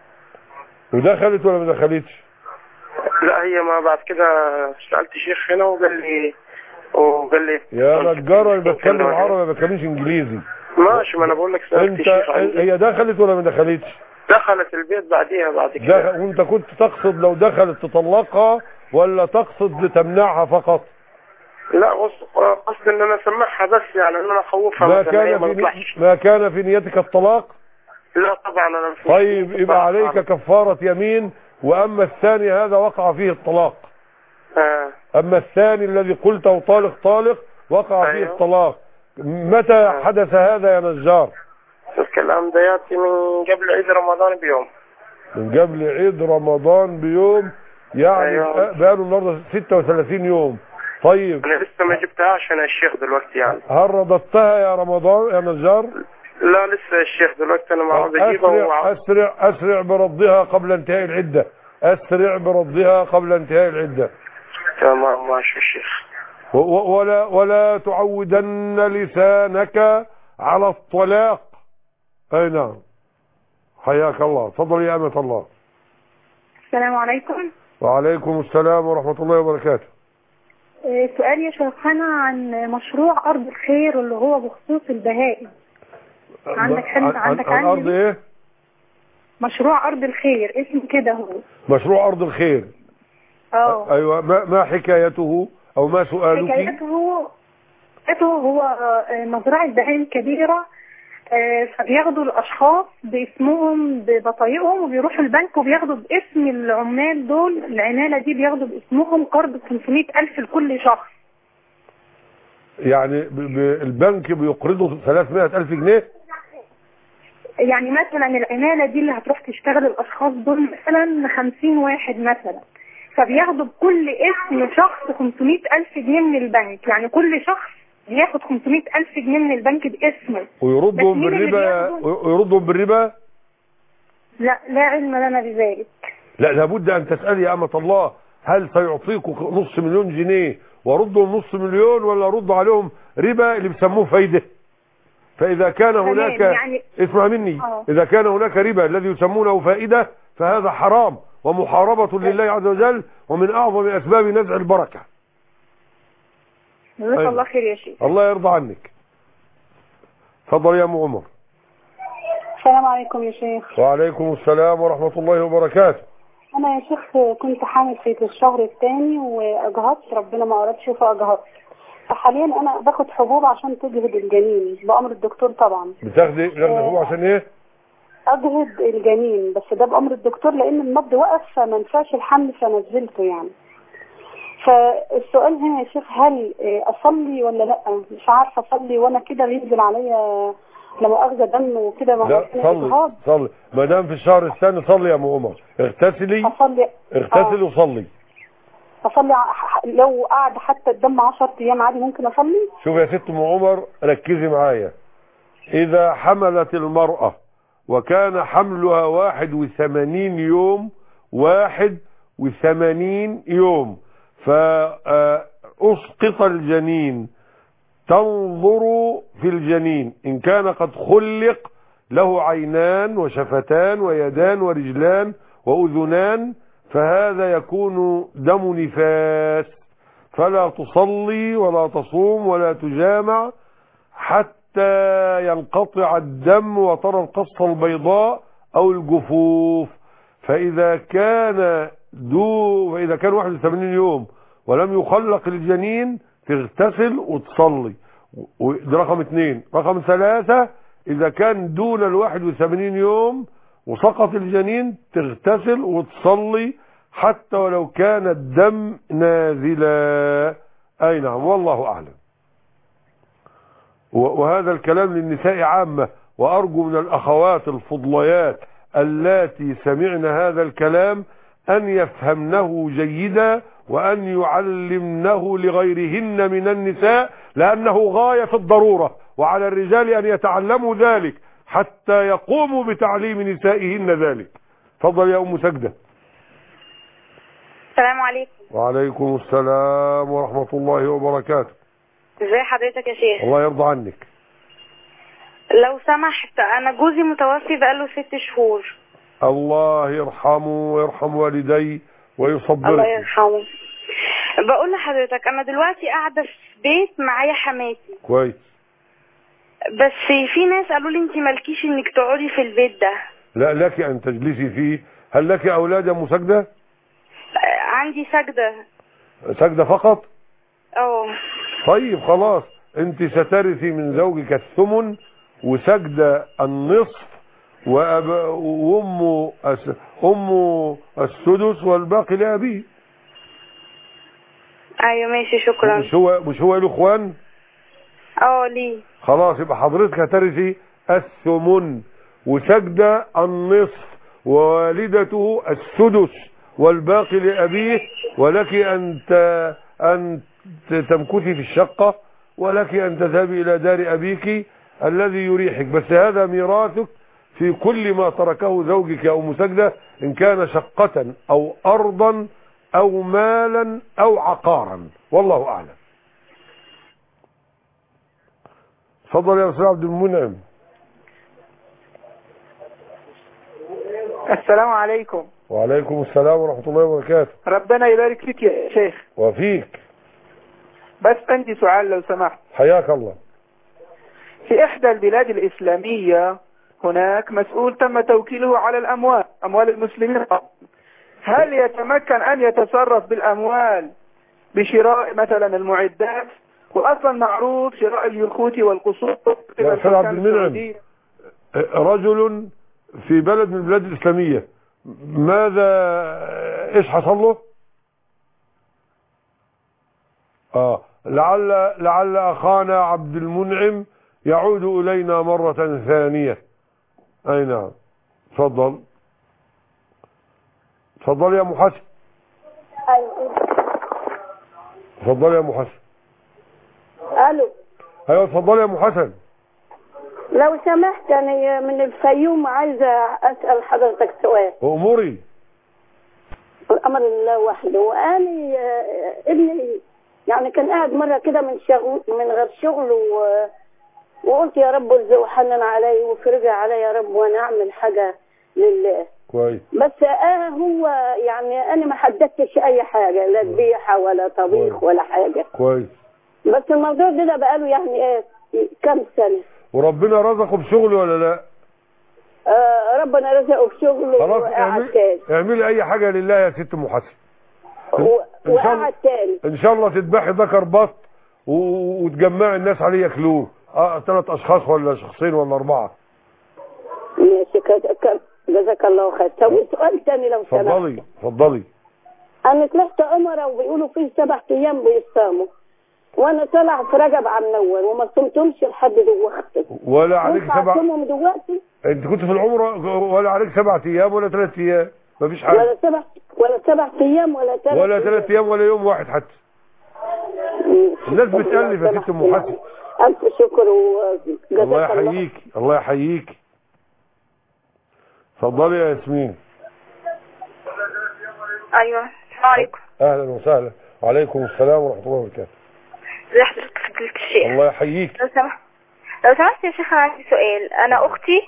ودخلت ولا ما دخلتش؟ لا، هي ما بعد كده سألت شيخ هنا وقال لي وقال لي يا نجار انا بتكلم عربي ما بتكلمش انجليزي. ماشي، ما انا بقول لك سألت شيخ عندي. هي دخلت ولا ما دخلتش؟ دخلت البيت بعديها بعد كده. دخل. وانت كنت تقصد لو دخلت تطلقها ولا تقصد لتمنعها فقط؟ لا، قصد ان انا اسمعها بس، يعني ان انا اخوفها. ما كان في ني... ما كان في نيتك الطلاق؟ لا طبعا انا مش. طيب يبقى عليك كفارة يمين. واما الثاني هذا وقع فيه الطلاق. آه. اما الثاني الذي قلته طالق طالق وقع أيوه. فيه الطلاق. متى آه. حدث هذا يا نجار؟ الكلام ده ياتي من قبل عيد رمضان بيوم. من قبل عيد رمضان بيوم، يعني أيوه. بقاله النهارده ستة وثلاثين يوم. طيب انا لسه ما جبتهاش انا الشيخ دلوقتي يعني. هل رددتها يا رمضان يا نجار؟ لا لسه الشيخ دلوقتي انا ما عاوز اجيبها. أسرع, أسرع أسرع بردها قبل انتهاء العدة. أسرع بردها قبل انتهاء العدة. تمام ماشي الشيخ. ولا ولا تعودن لسانك على الطلاق. اي نعم. حياك الله. تفضل يا أمة الله. السلام عليكم. وعليكم السلام ورحمة الله وبركاته. سؤال يا شيخنا عن مشروع أرض الخير اللي هو بخصوص البهائم. عندك حد عندك عن أرض إيه؟ مشروع أرض الخير اسمه كده هو. مشروع أرض الخير. اه أيوة. ما ما حكايته أو ما سؤالك؟ حكايته حكايته هو مزرعة بهائم كبيرة، فبياخدوا الاشخاص باسمهم ببطايقهم وبيروحوا البنك وبياخدوا باسم العمال دول، العماله دي بياخدوا باسمهم قرض خمسمائة ألف لكل شخص. يعني البنك بيقرضوا ثلاثمائة ألف جنيه؟ يعني مثلا العماله دي اللي هتروح تشتغل الاشخاص دول مثلا خمسين واحد مثلا، فبياخدوا بكل اسم شخص خمسمائة ألف جنيه من البنك، يعني كل شخص ياخد خمسمائة ألف جنيه من البنك باسمه. ويردهم بالربا؟ ويردهم بالربا؟ لا لا علم لنا بذلك. لا لابد أن تسألي يا أمة الله، هل سيعطيكوا نص مليون جنيه وردهم نص مليون، ولا ردوا عليهم ربا اللي بيسموه فايدة؟ فإذا كان هناك يعني... اسمع مني أوه. إذا كان هناك ربا الذي يسمونه فائدة فهذا حرام ومحاربة لله عز وجل، ومن أعظم أسباب نزع البركة. جزاك أيوة. الله خير يا شيخ. الله يرضى عنك. تفضل يا ام عمر. السلام عليكم يا شيخ. وعليكم السلام ورحمة الله وبركاته. انا يا شيخ كنت حامل في الشهر الثاني واجهضت، ربنا ما أردش فاجهضت، فحاليا انا باخد حبوب عشان تجهض الجنين بامر الدكتور طبعا. بتاخدي بتاخدي حبوب عشان ايه؟ اجهض الجنين، بس ده بامر الدكتور لان النبض وقف فما نفعش الحمل فنزلته يعني. فالسؤال هنا يا شيخ، هل اصلي ولا لا؟ مش عارفه اصلي وانا كده بينزل عليا لا مؤاخذه دم وكده. لا صلي صلي ما دام في الشهر الثاني صلي يا ام عمر. اغتسلي اصلي اغتسلي وصلي. اصلي لو قعد حتى الدم عشرة ايام عادي ممكن اصلي؟ شوف يا ست ام عمر ركزي معايا. اذا حملت المرأة وكان حملها واحد وثمانين يوم واحد وثمانين يوم فأسقط الجنين، تنظر في الجنين إن كان قد خلق له عينان وشفتان ويدان ورجلان وأذنان فهذا يكون دم نفاس، فلا تصلي ولا تصوم ولا تجامع حتى ينقطع الدم وترى القصة البيضاء أو الجفوف. فإذا كان دو فإذا كان واحد وثمانين يوم ولم يخلق الجنين تغتسل وتصلي. ده رقم اثنين. رقم ثلاثة، إذا كان دون الواحد وثمانين يوم وسقط الجنين تغتسل وتصلي حتى ولو كان الدم نازلا. أي نعم والله أعلم. وهذا الكلام للنساء عامة، وأرجو من الأخوات الفضليات اللاتي سمعن هذا الكلام أن يفهمنه جيدا وأن يعلمنه لغيرهن من النساء، لأنه غاية في الضرورة، وعلى الرجال أن يتعلموا ذلك حتى يقوموا بتعليم نسائهن ذلك. تفضل يا أم سجدة. السلام عليكم. وعليكم السلام ورحمة الله وبركاته. ازي حضرتك يا شيخ؟ الله يرضى عنك. لو سمحت، انا جوزي متوفي بقاله ست شهور. الله يرحمه ويرحم والدي ويصبرك. الله يرحمه. بقول لحضرتك انا دلوقتي قاعده في بيت معايا حماتي. كويس. بس في ناس قالوا لي انت مالكيش انك تقعدي في البيت ده. لا لك ان تجلسي فيه. هل لك اولاد يا ام سجده؟ عندي سجده. سجده فقط؟ اه. طيب خلاص، انت سترثي من زوجك الثمن وسجده النصف وأب... وامه أس... امه السدس والباقي لابيه. ايوه ماشي شكرا. مش هو مش هو له اخوان؟ اه ليه. خلاص يبقى حضرتك هترثي الثمن وسجده النصف ووالدته السدس والباقي لابيه، ولك ان ت... ان تمكثي في الشقة، ولك أن تذهبي إلى دار أبيك الذي يريحك، بس هذا ميراثك في كل ما تركه زوجك يا أم سجدة، إن كان شقة أو أرضا أو مالا أو عقارا، والله أعلم. تفضل يا أستاذ عبد المنعم. السلام عليكم. وعليكم السلام ورحمة الله وبركاته. ربنا يبارك فيك يا شيخ. وفيك. بس عندي سؤال لو سمحت. حياك الله. في إحدى البلاد الإسلامية هناك مسؤول تم توكيله على الأموال، أموال المسلمين. هل يتمكن أن يتصرف بالأموال بشراء مثلا المعدات؟ وأصلا معروف شراء اليخوت والقصور. يا أستاذ عبد المنعم، رجل في بلد من البلاد الإسلامية، ماذا إيش حصل له؟ آه لعل لعل أخانا عبد المنعم يعود إلينا مرة ثانية. أي نعم. تفضل تفضل يا محسن. ايوه تفضل يا محسن. الو. ايوه تفضل يا محسن. لو سمحت انا من الفيوم عايزه اسال حضرتك سؤال. اموري. الامر لله وحده. وانا ابني يعني كان قاعد مره كده من شغل من غير شغل و... وقلت يا رب ارزقه وحنن علي وفرج علي يا رب وانا اعمل حاجه لله. كويس. بس اه هو يعني انا ما حددتش اي حاجه، لا ذبيحه ولا طبيخ ولا حاجه. كويس. بس الموضوع ده بقاله يعني ايه كم سنه. وربنا رزقه بشغل ولا لا؟ آه ربنا رزقه بشغل. خلاص اعملي اعملي اي حاجه لله يا ست ام حسن. وقعد تاني ان شاء الله تذبحي ذكر بط وتجمعي الناس عليه ياكلوه. اه ثلاث اشخاص ولا شخصين ولا اربعه. ماشي كده. جزاك الله خير. طب سؤال تاني لو سمحت. اتفضلي اتفضلي. انا طلعت عمره وبيقولوا فيه سبع ايام بيصاموا، وانا طالع في رجب عم نور وما صمتهمش لحد دلوقتي. ولا عليك سبع صمتهم دلوقتي؟ انت كنت في العمره ولا عليك سبع ايام ولا ثلاث ايام؟ مفيش حاجه. ولا سبع ولا سبع ايام ولا ثلاث ولا ثلاث ايام ولا يوم واحد حتى. الناس بتألف يا ست ام حسن. الف شكر وجزاك الله. الله يحييك الله يحييك. اتفضلي يا ياسمين. ايوه السلام عليكم. اهلا وسهلا. وعليكم السلام ورحمه الله وبركاته. ازي حضرتك فضيلة الشيخ؟ الله يحييك. لو سمحت لو سمحت يا شيخ، انا عندي سؤال. انا اختي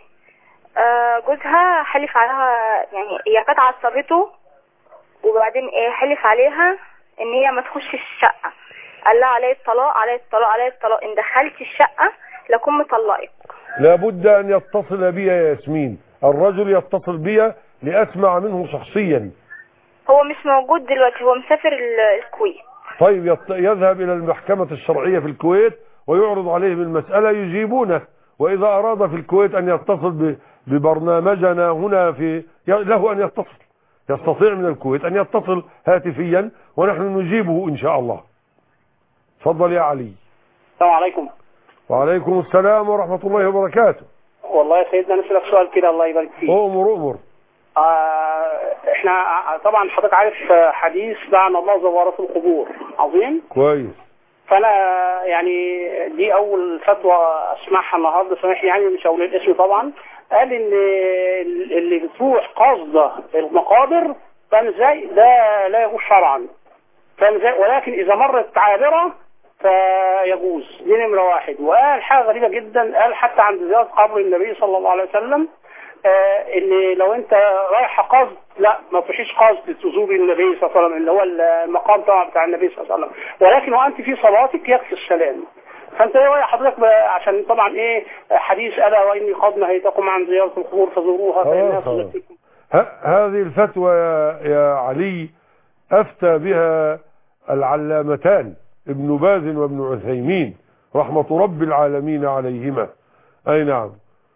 جوزها حلف عليها، يعني هي كانت عصبته وبعدين ايه حلف عليها ان هي ما تخش الشقه، قال لها علي الطلاق علي الطلاق علي الطلاق، ان دخلت الشقه لكن مطلقك. لابد ان يتصل بي يا ياسمين، الرجل يتصل بي لاسمع منه شخصيا. هو مش موجود دلوقتي، هو مسافر الكويت. طيب يذهب الى المحكمة الشرعية في الكويت ويعرض عليهم المسألة يجيبونه، واذا اراد في الكويت ان يتصل ببرنامجنا هنا في له ان يتصل، يستطيع من الكويت ان يتصل هاتفيا ونحن نجيبه ان شاء الله. تفضل يا علي. السلام عليكم. وعليكم السلام ورحمة الله وبركاته. والله يا سيدنا نسألك سؤال كده الله يبارك فيك. أمر أمر. آه احنا طبعا حضرتك عارف حديث لعن الله زوارات القبور، عظيم. كويس. فانا يعني دي اول فتوى اسمعها النهارده، سامحني يعني مش هقول الاسم طبعا. قال ان اللي بتروح قصده المقابر فاهم ازاي ده لا يجوز شرعا، فاهم ازاي، ولكن اذا مرت عابره فيجوز. دي نمره واحد. وقال حاجه غريبه جدا، قال حتى عند زياره قبر النبي صلى الله عليه وسلم آه ان لو انت رايح قصد لا ما تروحيش قصد تزور النبي صلى الله عليه وسلم اللي هو المقام طبعا بتاع النبي صلى الله عليه وسلم، ولكن وانت في صلاتك يكفي السلام. فانت ايه رايك حضرتك عشان طبعا ايه حديث الا واني قد نهيتكم عن زياره القبور فزوروها فانها تذكركم. هذه الفتوى يا, يا علي افتى بها العلامتان ابن باز وابن عثيمين رحمة رب العالمين عليهما. اي نعم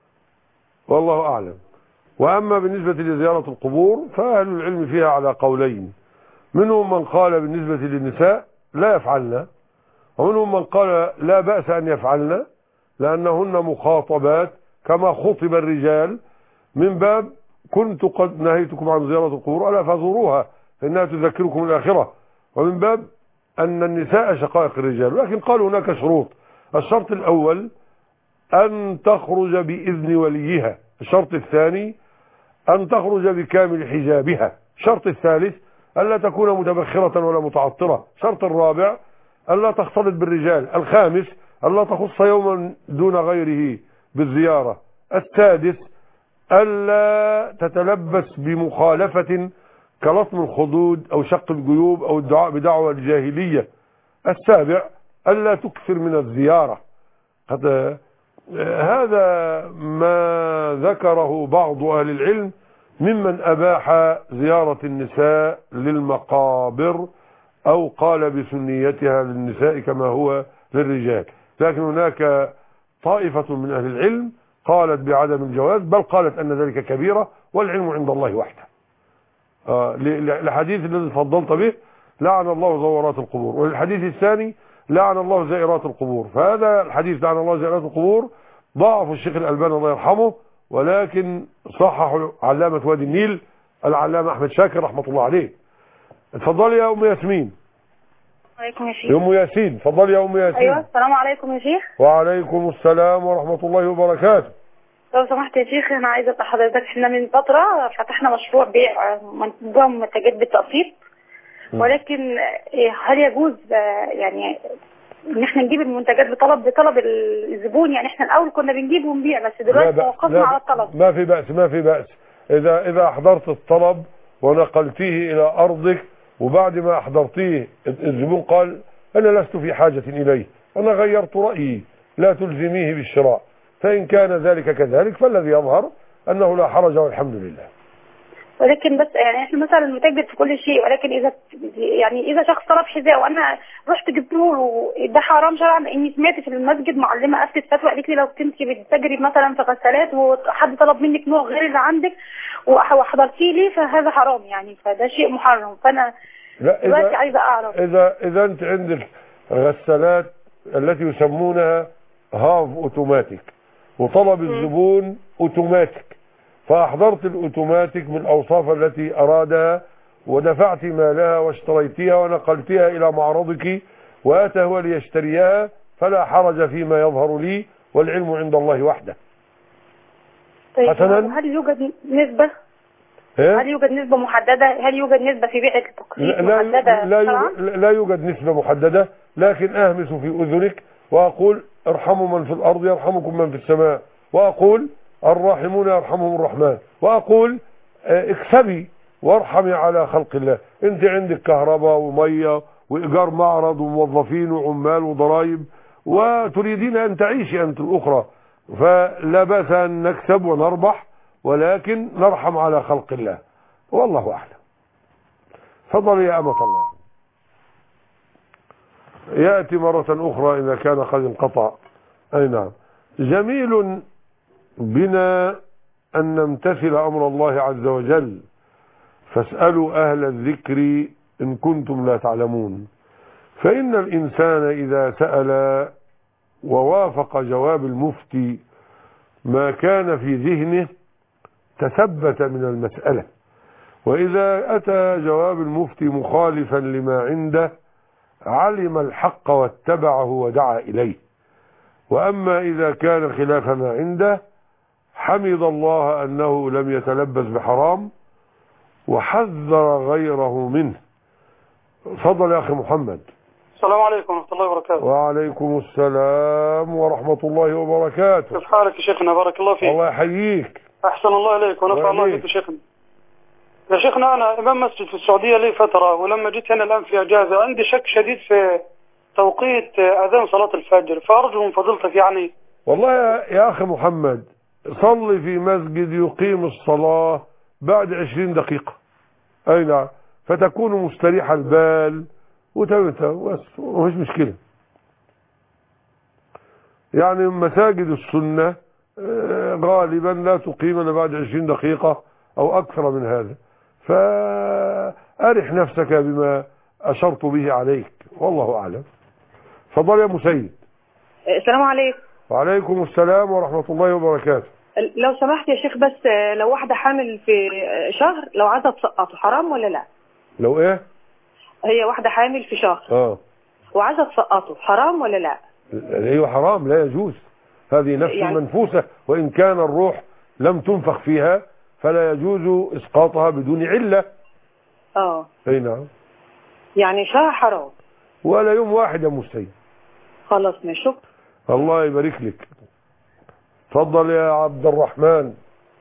والله اعلم. واما بالنسبة لزيارة القبور فاهل العلم فيها على قولين، منهم من قال بالنسبة للنساء لا يفعلن، ومنهم من قال لا بأس ان يفعلن لانهن مخاطبات كما خطب الرجال، من باب كنت قد نهيتكم عن زيارة القبور الا فزوروها فانها تذكركم الاخرة، ومن باب أن النساء شقائق الرجال، لكن قالوا هناك شروط. الشرط الأول أن تخرج بإذن وليها، الشرط الثاني أن تخرج بكامل حجابها، الشرط الثالث ألا تكون متبخرة ولا متعطرة، الشرط الرابع ألا تختلط بالرجال، الخامس ألا تخص يوما دون غيره بالزيارة، السادس ألا تتلبس بمخالفة كلطم الخدود أو شق الجيوب أو الدعاء بدعوة الجاهلية، السابع ألا تكثر من الزيارة. هذا هذا ما ذكره بعض أهل العلم ممن أباح زيارة النساء للمقابر أو قال بسنيتها للنساء كما هو للرجال، لكن هناك طائفة من أهل العلم قالت بعدم الجواز، بل قالت أن ذلك كبيرة والعلم عند الله وحده. آه الحديث الذي فضلت به لعن الله زوارات القبور، والحديث الثاني لعن الله زائرات القبور، فهذا الحديث لعن الله زائرات القبور ضعف الشيخ الألباني الله يرحمه، ولكن صححه علامة وادي النيل العلامة أحمد شاكر رحمة الله عليه. اتفضلي يا أم ياسمين. عليكم يا شيخ. يا أم ياسين اتفضلي يا أم ياسين. أيوة السلام عليكم يا شيخ. وعليكم السلام ورحمة الله وبركاته. لو سمحت يا شيخ أنا عايزة أسأل حضرتك، احنا من فترة فتحنا مشروع بيع منتجات بالتقسيط، ولكن هل يجوز يعني ان احنا نجيب المنتجات بطلب بطلب الزبون؟ يعني احنا الاول كنا بنجيب ونبيع، بس دلوقتي توقفنا على الطلب. ما في بأس ما في بأس اذا اذا احضرت الطلب ونقلتيه الى ارضك، وبعد ما احضرتيه الزبون قال انا لست في حاجة اليه، انا غيرت رأيي، لا تلزميه بالشراء، فان كان ذلك كذلك فالذي يظهر انه لا حرج والحمد لله. ولكن بس يعني احنا مثلا نتاجر في كل شيء، ولكن اذا يعني اذا شخص طلب حذاء وانا رحت جبته له ده حرام شرعا، لاني سمعت في المسجد معلمه افتت فتوى قالت لي لو كنت بتتاجري مثلا في غسالات وحد طلب منك نوع غير اللي عندك وحضرتيه لي فهذا حرام يعني، فده شيء محرم. فانا دلوقتي عايزه اعرف اذا اذا انت عندك غسالات التي يسمونها هاف اوتوماتيك وطلب الزبون اوتوماتيك، فأحضرت الأوتوماتيك بالأوصاف التي أرادها ودفعت مالها واشتريتها ونقلتها إلى معرضك وأتى هو ليشتريها، فلا حرج فيما يظهر لي والعلم عند الله وحده. طيب حسنا، هل يوجد نسبة؟ إيه؟ هل يوجد نسبة محددة؟ هل يوجد نسبة في بيع التقسيط محددة؟ لا, يوجد لا يوجد نسبة محددة، لكن أهمس في أذنك وأقول ارحموا من في الأرض يرحمكم من في السماء، وأقول الراحمون يرحمهم الرحمن، وأقول اكسبي وارحمي على خلق الله. انت عندك كهرباء ومية وإيجار معرض وموظفين وعمال وضرائب وتريدين أن تعيشي أنت الأخرى، فلا بأس أن نكسب ونربح، ولكن نرحم على خلق الله والله أعلم. فضل يا أمة الله. يأتي مرة أخرى إذا كان قد انقطع. أي نعم. جميل بنا أن نمتثل أمر الله عز وجل، فاسألوا أهل الذكر إن كنتم لا تعلمون، فإن الإنسان إذا سأل ووافق جواب المفتي ما كان في ذهنه تثبت من المسألة، وإذا أتى جواب المفتي مخالفا لما عنده علم الحق واتبعه ودعا إليه، وأما إذا كان خلاف ما عنده حمد الله أنه لم يتلبس بحرام وحذر غيره منه. تفضل يا أخي محمد. السلام عليكم ورحمة الله وبركاته. وعليكم السلام ورحمة الله وبركاته. كيف حالك يا شيخنا؟ بارك الله فيك. الله يحييك. أحسن الله إليك ونفع الله بك يا شيخنا. يا شيخنا أنا إمام مسجد في السعودية لي فترة، ولما جيت هنا الآن في أجازة عندي شك شديد في توقيت أذان صلاة الفجر، فأرجو من فضيلتك يعني. والله يا أخي محمد صلي في مسجد يقيم الصلاة بعد عشرين دقيقة، أي نعم، فتكون مستريح البال وتوتا بس مفيش مشكلة. يعني مساجد السنة غالبا لا تقيم إلا بعد عشرين دقيقة أو أكثر من هذا، فأرح نفسك بما أشرت به عليك والله أعلم. فضل يا مسيد. السلام عليكم. وعليكم السلام ورحمة الله وبركاته. لو سمحت يا شيخ، بس لو واحدة حامل في شهر لو عايزة تسقطه حرام ولا لا؟ لو ايه؟ هي واحدة حامل في شهر اه وعايزه تسقطه، حرام ولا لا؟ ايوه حرام، لا يجوز. هذه نفس يعني منفوسة، وإن كان الروح لم تنفخ فيها فلا يجوز إسقاطها بدون علة. اه اي نعم، يعني شهر حرام ولا يوم واحد يا مستيد. خلاص ماشي، شكرا. الله يبارك لك. تفضل يا عبد الرحمن.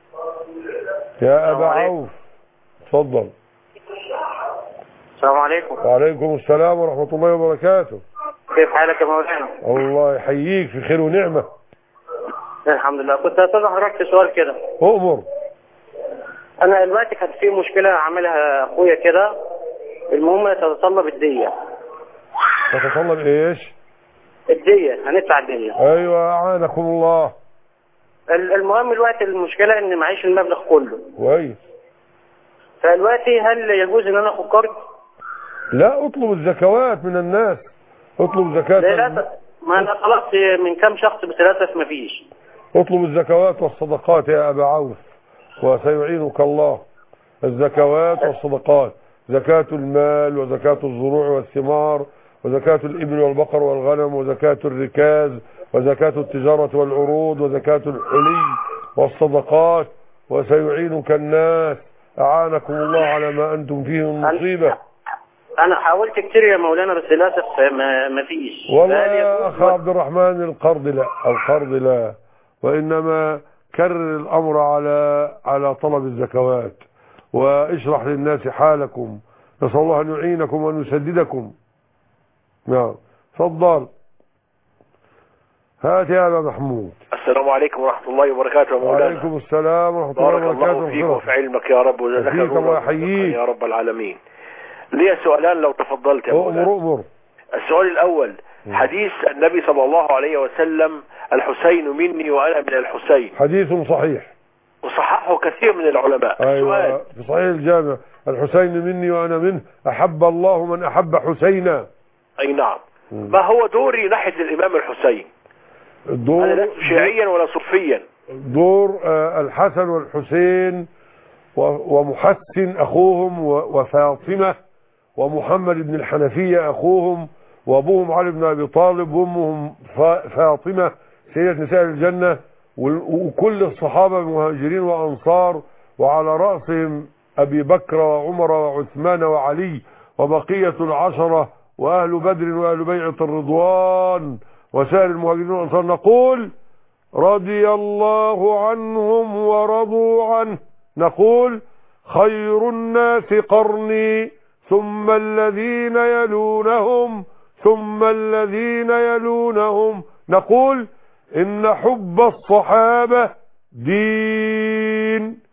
يا أبا عوف تفضل. السلام عليكم. وعليكم السلام ورحمة الله وبركاته. كيف حالك يا مولانا؟ الله يحييك، في خير ونعمة. الحمد لله. كنت هسأل حضرتك سؤال كده. أؤمر. أنا دلوقتي كانت في مشكلة عاملها أخويا كده، المهم تتطلب الدية. تتطلب إيش؟ الدية، هندفع الدية. أيوة أعانكم الله. المهم دلوقتي المشكلة إن معيش المبلغ كله. كويس. فدلوقتي هل يجوز إن أنا آخد قرض؟ لا، اطلب الزكوات من الناس، اطلب زكاة. للأسف ما أنا طلبت من كام شخص بس للأسف مفيش. اطلب الزكوات والصدقات يا أبا عوف وسيعينك الله. الزكوات والصدقات، زكاة المال وزكاة الزروع والثمار وزكاة الإبل والبقر والغنم وزكاة الركاز وزكاة التجارة والعروض وزكاة الحلي والصدقات، وسيعينك الناس. أعانكم الله على ما أنتم فيه من مصيبة. أنا حاولت كتير يا مولانا بس للأسف ما فيش. والله يا أخ عبد الرحمن، القرض لا، القرض لا، وإنما كرر الأمر على على طلب الزكوات، واشرح للناس حالكم. نسأل الله أن يعينكم وأن يسددكم. نعم تفضل. هات يا أبا محمود. السلام عليكم ورحمة الله وبركاته يا مولانا. وعليكم السلام ورحمة الله وبركاته. بارك الله فيك وفي علمك يا رب، وجزاك الله خيرا يا رب العالمين. لي سؤالان لو تفضلت يا مولانا. أمر أمر. السؤال الأول، حديث النبي صلى الله عليه وسلم: الحسين مني وأنا من الحسين. حديث صحيح وصححه كثير من العلماء. أيوة السؤال في صحيح الجامع: الحسين مني وأنا منه، أحب الله من أحب حسينا. أي نعم. م. ما هو دوري ناحية الإمام الحسين؟ دور أنا لست شيعيا ولا صوفيا. دور الحسن والحسين ومحسن أخوهم وفاطمة ومحمد بن الحنفية أخوهم، وأبوهم علي بن أبي طالب، وأمهم فاطمة سيدة نساء الجنة، وكل الصحابة المهاجرين وأنصار، وعلى رأسهم أبي بكر وعمر وعثمان وعلي وبقية العشرة وأهل بدر وأهل بيعة الرضوان وسائر المهاجرين والأنصار. نقول رضي الله عنهم ورضوا عنه. نقول خير الناس قرني ثم الذين يلونهم ثم الذين يلونهم. نقول إن حب الصحابة دين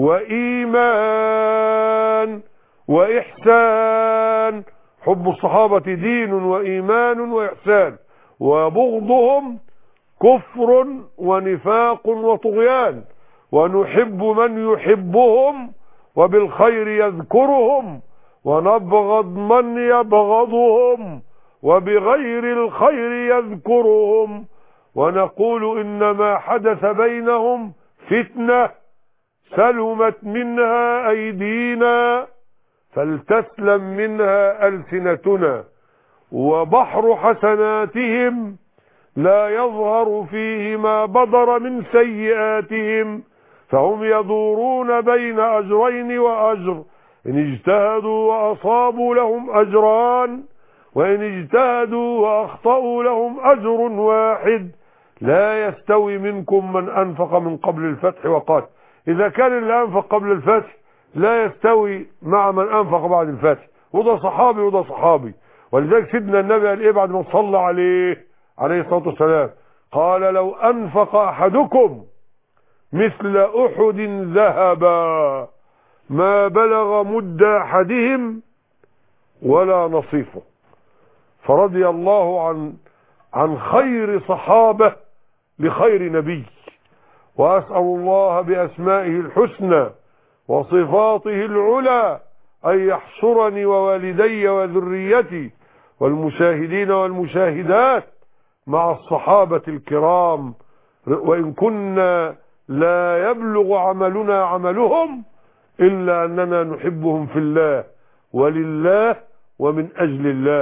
وإيمان وإحسان. حب الصحابة دين وإيمان وإحسان، وبغضهم كفر ونفاق وطغيان. ونحب من يحبهم وبالخير يذكرهم، ونبغض من يبغضهم وبغير الخير يذكرهم. ونقول إنما حدث بينهم فتنة سلمت منها أيدينا فلتسلم منها ألسنتنا، وبحر حسناتهم لا يظهر فيه ما بدر من سيئاتهم، فهم يدورون بين أجرين وأجر، إن اجتهدوا وأصابوا لهم أجران، وإن اجتهدوا وأخطأوا لهم أجر واحد. لا يستوي منكم من أنفق من قبل الفتح وقاتل. إذا كان اللي أنفق قبل الفتح لا يستوي مع من أنفق بعد الفتح، وده صحابي وده صحابي. ولذلك سيدنا النبي قال إيه بعد ما صلى عليه عليه الصلاة والسلام؟ قال لو أنفق أحدكم مثل أحد ذهبا ما بلغ مد أحدهم ولا نصيفه. فرضي الله عن عن خير صحابة لخير نبي. وأسأل الله بأسمائه الحسنى وصفاته العلى أن يحشرني ووالدي وذريتي والمشاهدين والمشاهدات مع الصحابة الكرام، وإن كنا لا يبلغ عملنا عملهم إلا أننا نحبهم في الله ولله ومن أجل الله.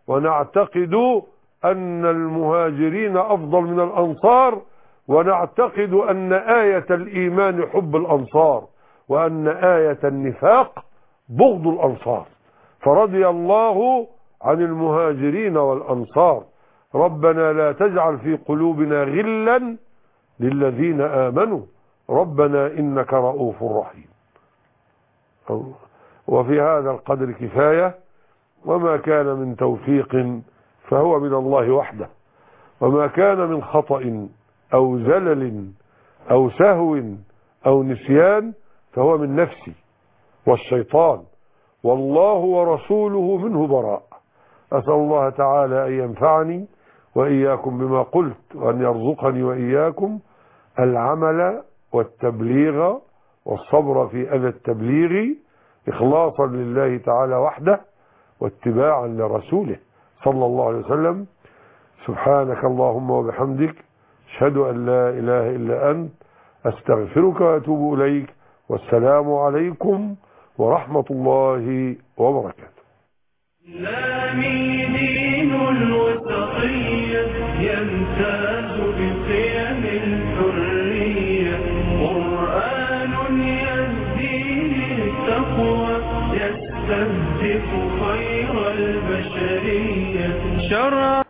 ونعتقد أن المهاجرين أفضل من الأنصار، ونعتقد أن آية الإيمان حب الأنصار، وأن آية النفاق بغض الأنصار. فرضي الله عن المهاجرين والأنصار. ربنا لا تجعل في قلوبنا غلا للذين آمنوا ربنا إنك رؤوف رحيم. وفي هذا القدر كفاية، وما كان من توفيق فهو من الله وحده، وما كان من خطأ أو زلل أو سهو أو نسيان فهو من نفسي والشيطان، والله ورسوله منه براء. أسأل الله تعالى أن ينفعني وإياكم بما قلت، وأن يرزقني وإياكم العمل والتبليغ والصبر في أذى التبليغ إخلاصا لله تعالى وحده واتباعا لرسوله صلى الله عليه وسلم. سبحانك اللهم وبحمدك، أشهد أن لا إله إلا أنت، أستغفرك وأتوب إليك، والسلام عليكم ورحمة الله وبركاته. إسلامي دين الوسطية يمتاز بقيم الحرية، قرآن يهدي للتقوى يستهدف خير البشرية. شرع